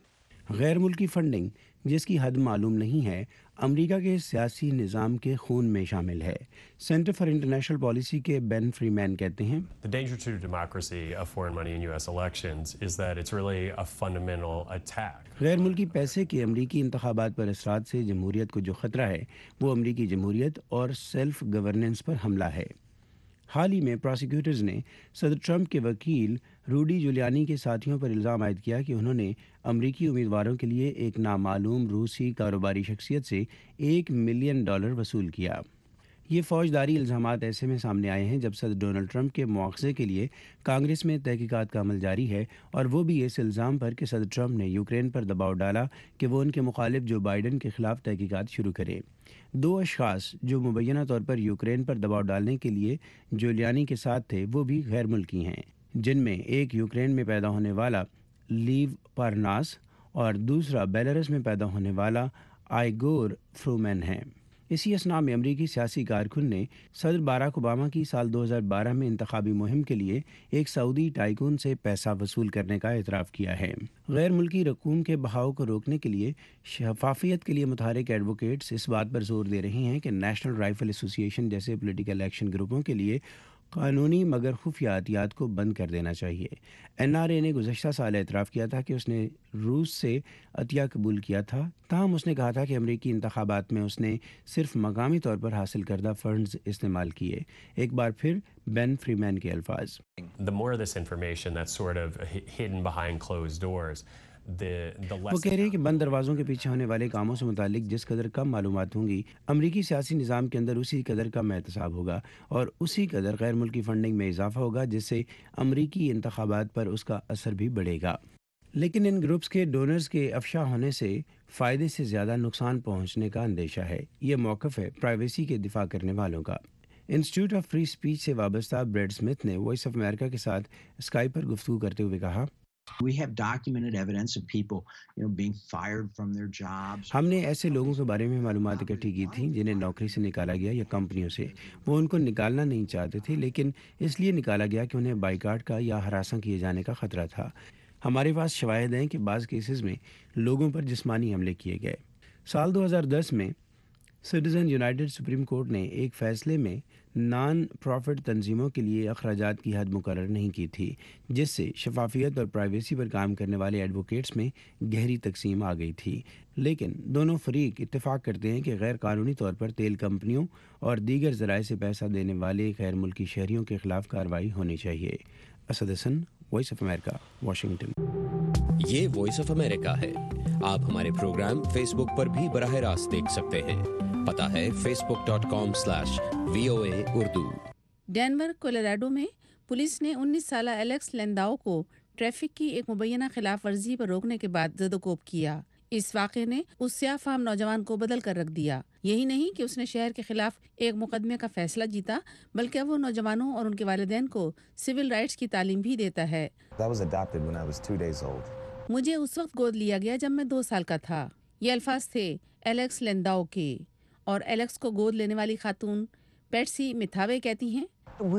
غیر ملکی فنڈنگ جس کی حد معلوم نہیں ہے، امریکہ کے سیاسی نظام کے خون میں شامل ہے. سینٹر فار انٹرنیشنل پالیسی کے بین فری مین کہتے ہیں The danger to democracy of foreign money in U S elections is that it's really a fundamental attack. غیر ملکی پیسے کے امریکی انتخابات پر اثرات سے جمہوریت کو جو خطرہ ہے وہ امریکی جمہوریت اور سیلف گورننس پر حملہ ہے. حال ہی میں پراسیکیوٹرز نے صدر ٹرمپ کے وکیل روڈی جولیانی کے ساتھیوں پر الزام عائد کیا کہ انہوں نے امریکی امیدواروں کے لیے ایک نامعلوم روسی کاروباری شخصیت سے ایک ملین ڈالر وصول کیا. یہ فوجداری الزامات ایسے میں سامنے آئے ہیں جب صدر ڈونلڈ ٹرمپ کے مواخذے کے لیے کانگریس میں تحقیقات کا عمل جاری ہے، اور وہ بھی اس الزام پر کہ صدر ٹرمپ نے یوکرین پر دباؤ ڈالا کہ وہ ان کے مخالف جو بائیڈن کے خلاف تحقیقات شروع کرے. دو اشخاص جو مبینہ طور پر یوکرین پر دباؤ ڈالنے کے لیے جولیانی کے ساتھ تھے وہ بھی غیر ملکی ہیں، جن میں ایک یوکرین میں پیدا ہونے والا لیو پارناس اور دوسرا بیلاروس میں پیدا ہونے والا آئیگور فرومین ہیں. اسی اسنا میں امریکی سیاسی کارکن نے صدر باراک اوباما کی سال دو ہزار بارہ میں انتخابی مہم کے لیے ایک سعودی ٹائکون سے پیسہ وصول کرنے کا اعتراف کیا ہے. غیر ملکی رقوم کے بہاؤ کو روکنے کے لیے شفافیت کے لیے متحرک ایڈوکیٹس اس بات پر زور دے رہے ہیں کہ نیشنل رائفل ایسوسی ایشن جیسے پولیٹیکل ایکشن گروپوں کے لیے قانونی مگر خفیہ عطیات کو بند کر دینا چاہیے. این آر اے نے گزشتہ سال اعتراف کیا تھا کہ اس نے روس سے عطیہ قبول کیا تھا، تاہم اس نے کہا تھا کہ امریکی انتخابات میں اس نے صرف مقامی طور پر حاصل کردہ فنڈز استعمال کیے. ایک بار پھر بین فری مین کے الفاظ. The more of this information that's sort of hidden behind closed doors, وہ کہہ رہے ہیں کہ بند دروازوں کے پیچھے ہونے والے کاموں سے متعلق جس قدر کم معلومات ہوں گی، امریکی سیاسی نظام کے اندر اسی قدر کم احتساب ہوگا اور اسی قدر غیر ملکی فنڈنگ میں اضافہ ہوگا، جس سے امریکی انتخابات پر اس کا اثر بھی بڑھے گا. لیکن ان گروپس کے ڈونرز کے افشا ہونے سے فائدے سے زیادہ نقصان پہنچنے کا اندیشہ ہے. یہ موقف ہے پرائیویسی کے دفاع کرنے والوں کا. انسٹیٹیوٹ آف فری اسپیچ سے وابستہ بریڈ اسمتھ نے وائس آف امریکہ کے ساتھ اسکائپ پر گفتگو کرتے ہوئے کہا، We have documented evidence of people, you know, being fired from their jobs. ہم نے ایسے لوگوں کے بارے میں معلومات اکٹھی کی تھیں جنہیں نوکری سے نکالا گیا یا کمپنیوں سے. وہ ان کو نکالنا نہیں چاہتے تھے لیکن اس لیے نکالا گیا کہ انہیں بائیکاٹ کا یا ہراساں کیے جانے کا خطرہ تھا. ہمارے پاس شواہد ہیں کہ بعض کیسز میں لوگوں پر جسمانی حملے کیے گئے۔ سال دو ہزار دس میں سٹیزن یونائٹڈ سپریم کورٹ نے ایک فیصلے میں نان پروفٹ تنظیموں کے لیے اخراجات کی حد مقرر نہیں کی تھی، جس سے شفافیت اور پرائیویسی پر کام کرنے والے ایڈوکیٹس میں گہری تقسیم آ گئی تھی۔ لیکن دونوں فریق اتفاق کرتے ہیں کہ غیر قانونی طور پر تیل کمپنیوں اور دیگر ذرائع سے پیسہ دینے والے غیر ملکی شہریوں کے خلاف کارروائی ہونی چاہیے۔ Asad Hasan, Voice of America, Washington. یہ وائس آف امریکہ ہے۔ آپ ہمارے پروگرام فیس بک پر بھی براہ راست دیکھ سکتے ہیں۔ پتہ ہے face book dot com slash V O A Urdu. Denver Colorado میں پولیس نے انیس سالہ ایلیکس لینداؤ کو ٹریفک کی ایک مبینہ خلاف ورزی پر روکنے کے بعد زد و کوب کیا۔ اس واقعے نے اس سیاہ فام نوجوان کو بدل کر رکھ دیا۔ یہی نہیں کہ اس نے شہر کے خلاف ایک مقدمے کا فیصلہ جیتا، بلکہ وہ نوجوانوں اور ان کے والدین کو سول رائٹس کی تعلیم بھی دیتا ہے۔ مجھے اس وقت گود لیا گیا جب میں دو سال کا تھا۔ یہ الفاظ تھے ایلیکس لینداؤ کے، اور ایلیکس کو گود لینے والی خاتون پیٹسی میتھاوے کہتی ہیں،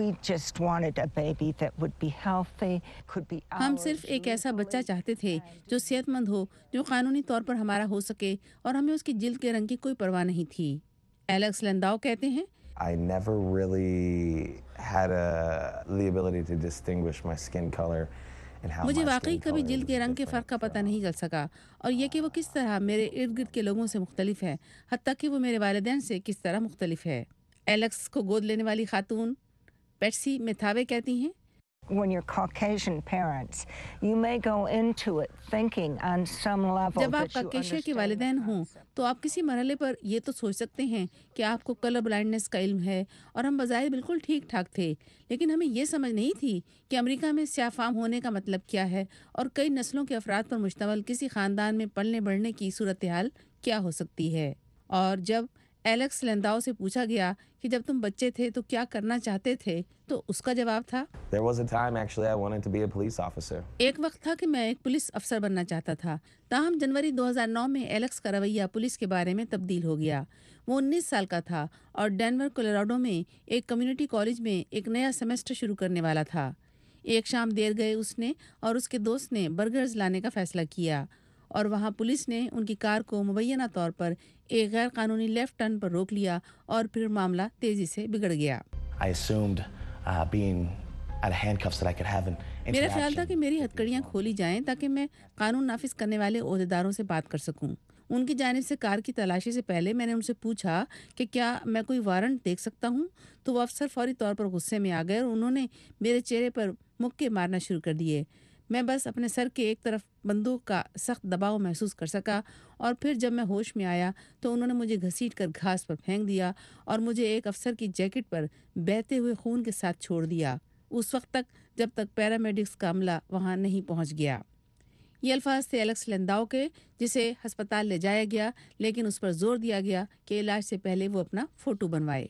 ہم صرف ایک ایسا بچہ چاہتے تھے جو صحت مند ہو، جو قانونی طور پر ہمارا ہو سکے، اور ہمیں اس کی جلد کے رنگ کی کوئی پرواہ نہیں تھی۔ ایلیکس لینداؤ کہتے ہیں، I never really had a, the ability to distinguish my skin color and how مجھے my واقعی skin کبھی color جلد was کے رنگ کے different فرق کا پتہ from- نہیں چل سکا، اور یہ کہ وہ کس طرح میرے ارد گرد کے لوگوں سے مختلف ہے، حتیٰ کہ وہ میرے والدین سے کس طرح مختلف ہے۔ ایلیکس کو گود لینے والی خاتون پیٹسی میتھاوے کہتی ہیں، When you're Caucasian parents, you may go into it thinking on some level جب آپ that you کاکیشیا کے understand والدین ہوں تو آپ کسی مرحلے پر یہ تو سوچ سکتے ہیں کہ آپ کو کلر بلائنڈنس کا علم ہے، اور ہم بظاہر بالکل ٹھیک ٹھاک تھے، لیکن ہمیں یہ سمجھ نہیں تھی کہ امریکہ میں سیاہ فام ہونے کا مطلب کیا ہے، اور کئی نسلوں کے افراد پر مشتمل کسی خاندان میں پلنے بڑھنے کی صورتحال کیا ہو سکتی ہے۔ اور جب ایلیکس لینداؤ سے پوچھا گیا کہ جب تم بچے تھے تو کیا کرنا چاہتے تھے، تو اس کا جواب تھا، There was a time actually I wanted to be a police officer. ایک وقت تھا کہ میں ایک پولیس افسر بننا چاہتا تھا۔ تاہم جنوری دو ہزار نو میں ایلیکس کا رویہ پولیس کے بارے میں تبدیل ہو گیا۔ وہ انیس سال کا تھا اور ڈینور کولیراڈو میں ایک کمیونٹی کالج میں ایک نیا سیمسٹر شروع کرنے والا تھا۔ ایک شام دیر گئے اس نے اور اس کے دوست نے برگرز لانے کا فیصلہ کیا، اور وہاں پولیس نے ان کی کار کو مبینہ طور پر ایک غیر قانونی لیفٹ ٹرن پر روک لیا، اور پھر معاملہ تیزی سے بگڑ گیا۔ I assumed uh, being out of handcuffs that I could have an میرا خیال تھا interaction. کہ میری ہتھکڑیاں کھولی جائیں تاکہ میں قانون نافذ کرنے والے عہدیداروں سے بات کر سکوں۔ ان کی جانب سے کار کی تلاشی سے پہلے میں نے ان سے پوچھا کہ کیا میں کوئی وارنٹ دیکھ سکتا ہوں، تو وہ افسر فوری طور پر غصے میں آ گئے اور انہوں نے میرے چہرے پر مکے مارنا شروع کر دیے۔ میں بس اپنے سر کے ایک طرف بندوق کا سخت دباؤ محسوس کر سکا، اور پھر جب میں ہوش میں آیا تو انہوں نے مجھے گھسیٹ کر گھاس پر پھینک دیا اور مجھے ایک افسر کی جیکٹ پر بہتے ہوئے خون کے ساتھ چھوڑ دیا، اس وقت تک جب تک پیرامیڈکس کا عملہ وہاں نہیں پہنچ گیا۔ یہ الفاظ تھے ایلیکس لینداؤ کے، جسے ہسپتال لے جایا گیا، لیکن اس پر زور دیا گیا کہ علاج سے پہلے وہ اپنا فوٹو بنوائے۔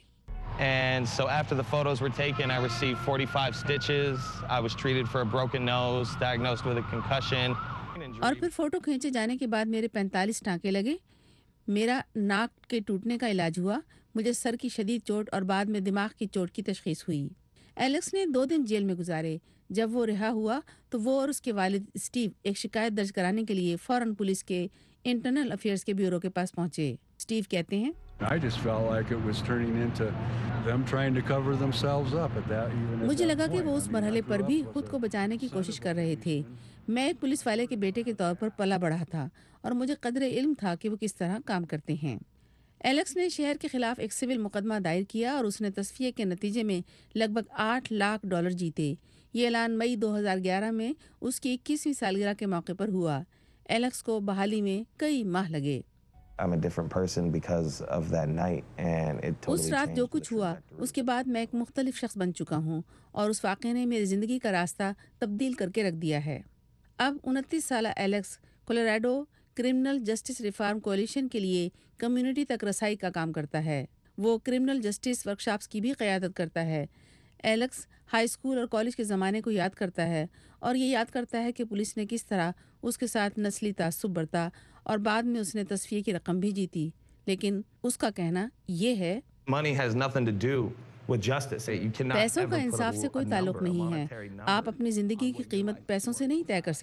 And so after the photos were taken, I received forty-five stitches. I was treated for a broken nose, diagnosed with a concussion. اور پھر فوٹو کھینچے جانے کے بعد میرے پینتالیس ٹانکے لگے، میرا ناک کے ٹوٹنے کا علاج ہوا، مجھے سر کی شدید چوٹ اور بعد میں دماغ کی چوٹ کی تشخیص ہوئی۔ ایلیکس نے دو دن جیل میں گزارے۔ جب وہ رہا ہوا تو وہ اور اس کے والد اسٹیو ایک شکایت درج کرانے کے لیے فوراً پولیس کے انٹرنل افیئرز کے بیورو کے پاس پہنچے۔ اسٹیو کہتے ہیں، I just felt like it was turning into them trying to cover themselves up at that even at مجھے that لگا کہ point. وہ I اس mean, مرحلے I پر grew بھی up with خود کو a بچانے کی son کوشش of کر a رہے تھے۔ میں ایک پولیس والے کے بیٹے کے طور پر پلا بڑھا تھا، اور مجھے قدر علم تھا کہ وہ کس طرح کام کرتے ہیں۔ ایلیکس نے شہر کے خلاف ایک سول مقدمہ دائر کیا اور اس نے تصفیے کے نتیجے میں لگ بھگ آٹھ لاکھ ڈالر جیتے۔ یہ اعلان مئی دو ہزار گیارہ میں اس کی اکیسویں سالگرہ کے موقع پر ہوا۔ ایلیکس کو بحالی میں کئی ماہ لگے۔ I'm a different person because of that night and it totally اس رات جو changed کچھ ہوا اس کے بعد میں ایک مختلف شخص بن چکا ہوں، اور اس واقعے نے میری زندگی کا راستہ تبدیل کر کے رکھ دیا ہے۔ اب انتیس سالہ Alex Colorado Criminal Justice Reform Coalition کے لیے کمیونٹی تک رسائی کا کام کرتا ہے۔ وہ کرمنل جسٹس ورکشاپس کی بھی قیادت کرتا ہے۔ ایلیکس ہائی اسکول اور کالج کے زمانے کو یاد کرتا ہے، اور یہ یاد کرتا ہے کہ پولیس نے کس طرح اس کے ساتھ نسلی تعصب برتا، اور بعد میں اس نے تصفیے کی رقم بھی جیتی۔ لیکن اس کا کہنا یہ ہے، Money has nothing to do with justice. You cannot پیسوں کا ever put انصاف a- سے کوئی a تعلق number, a نہیں ہے۔ monetary number آپ اپنی زندگی کی قیمت پیسوں سے نہیں طے کر سکتے۔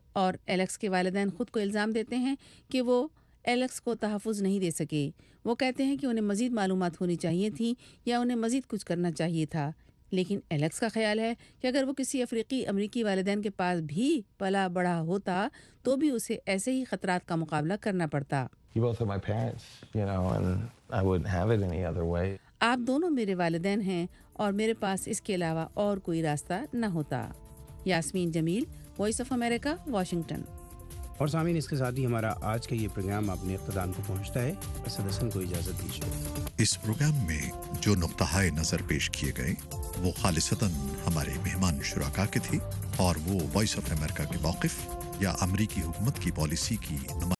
اور ایلیکس کے والدین خود کو الزام دیتے ہیں کہ وہ ایلیکس کو تحفظ نہیں دے سکے. وہ کہتے ہیں کہ انہیں مزید معلومات ہونی چاہیے تھیں یا انہیں مزید کچھ کرنا چاہیے تھا. لیکن ایلیکس کا خیال ہے کہ اگر وہ کسی افریقی امریکی والدین کے پاس بھی پلا بڑھا ہوتا تو بھی اسے ایسے ہی خطرات کا مقابلہ کرنا پڑتا. You both are my parents, you know, and I wouldn't have it any other way. آپ دونوں میرے والدین ہیں اور میرے پاس اس کے علاوہ اور کوئی راستہ نہ ہوتا. Yasmin Jamil, Voice of America, Washington. اور سامعین، اس کے ساتھ ہی ہمارا آج کا یہ پروگرام اپنے اختتام کو پہنچتا ہے. اسد حسن کو اجازت دیجیے. اس پروگرام میں جو نقطہ نظر پیش کیے گئے وہ خالصتاً ہمارے مہمان شرکا کے تھے اور وہ وائس آف امریکہ کے موقف یا امریکی حکومت کی پالیسی کی نمائندگی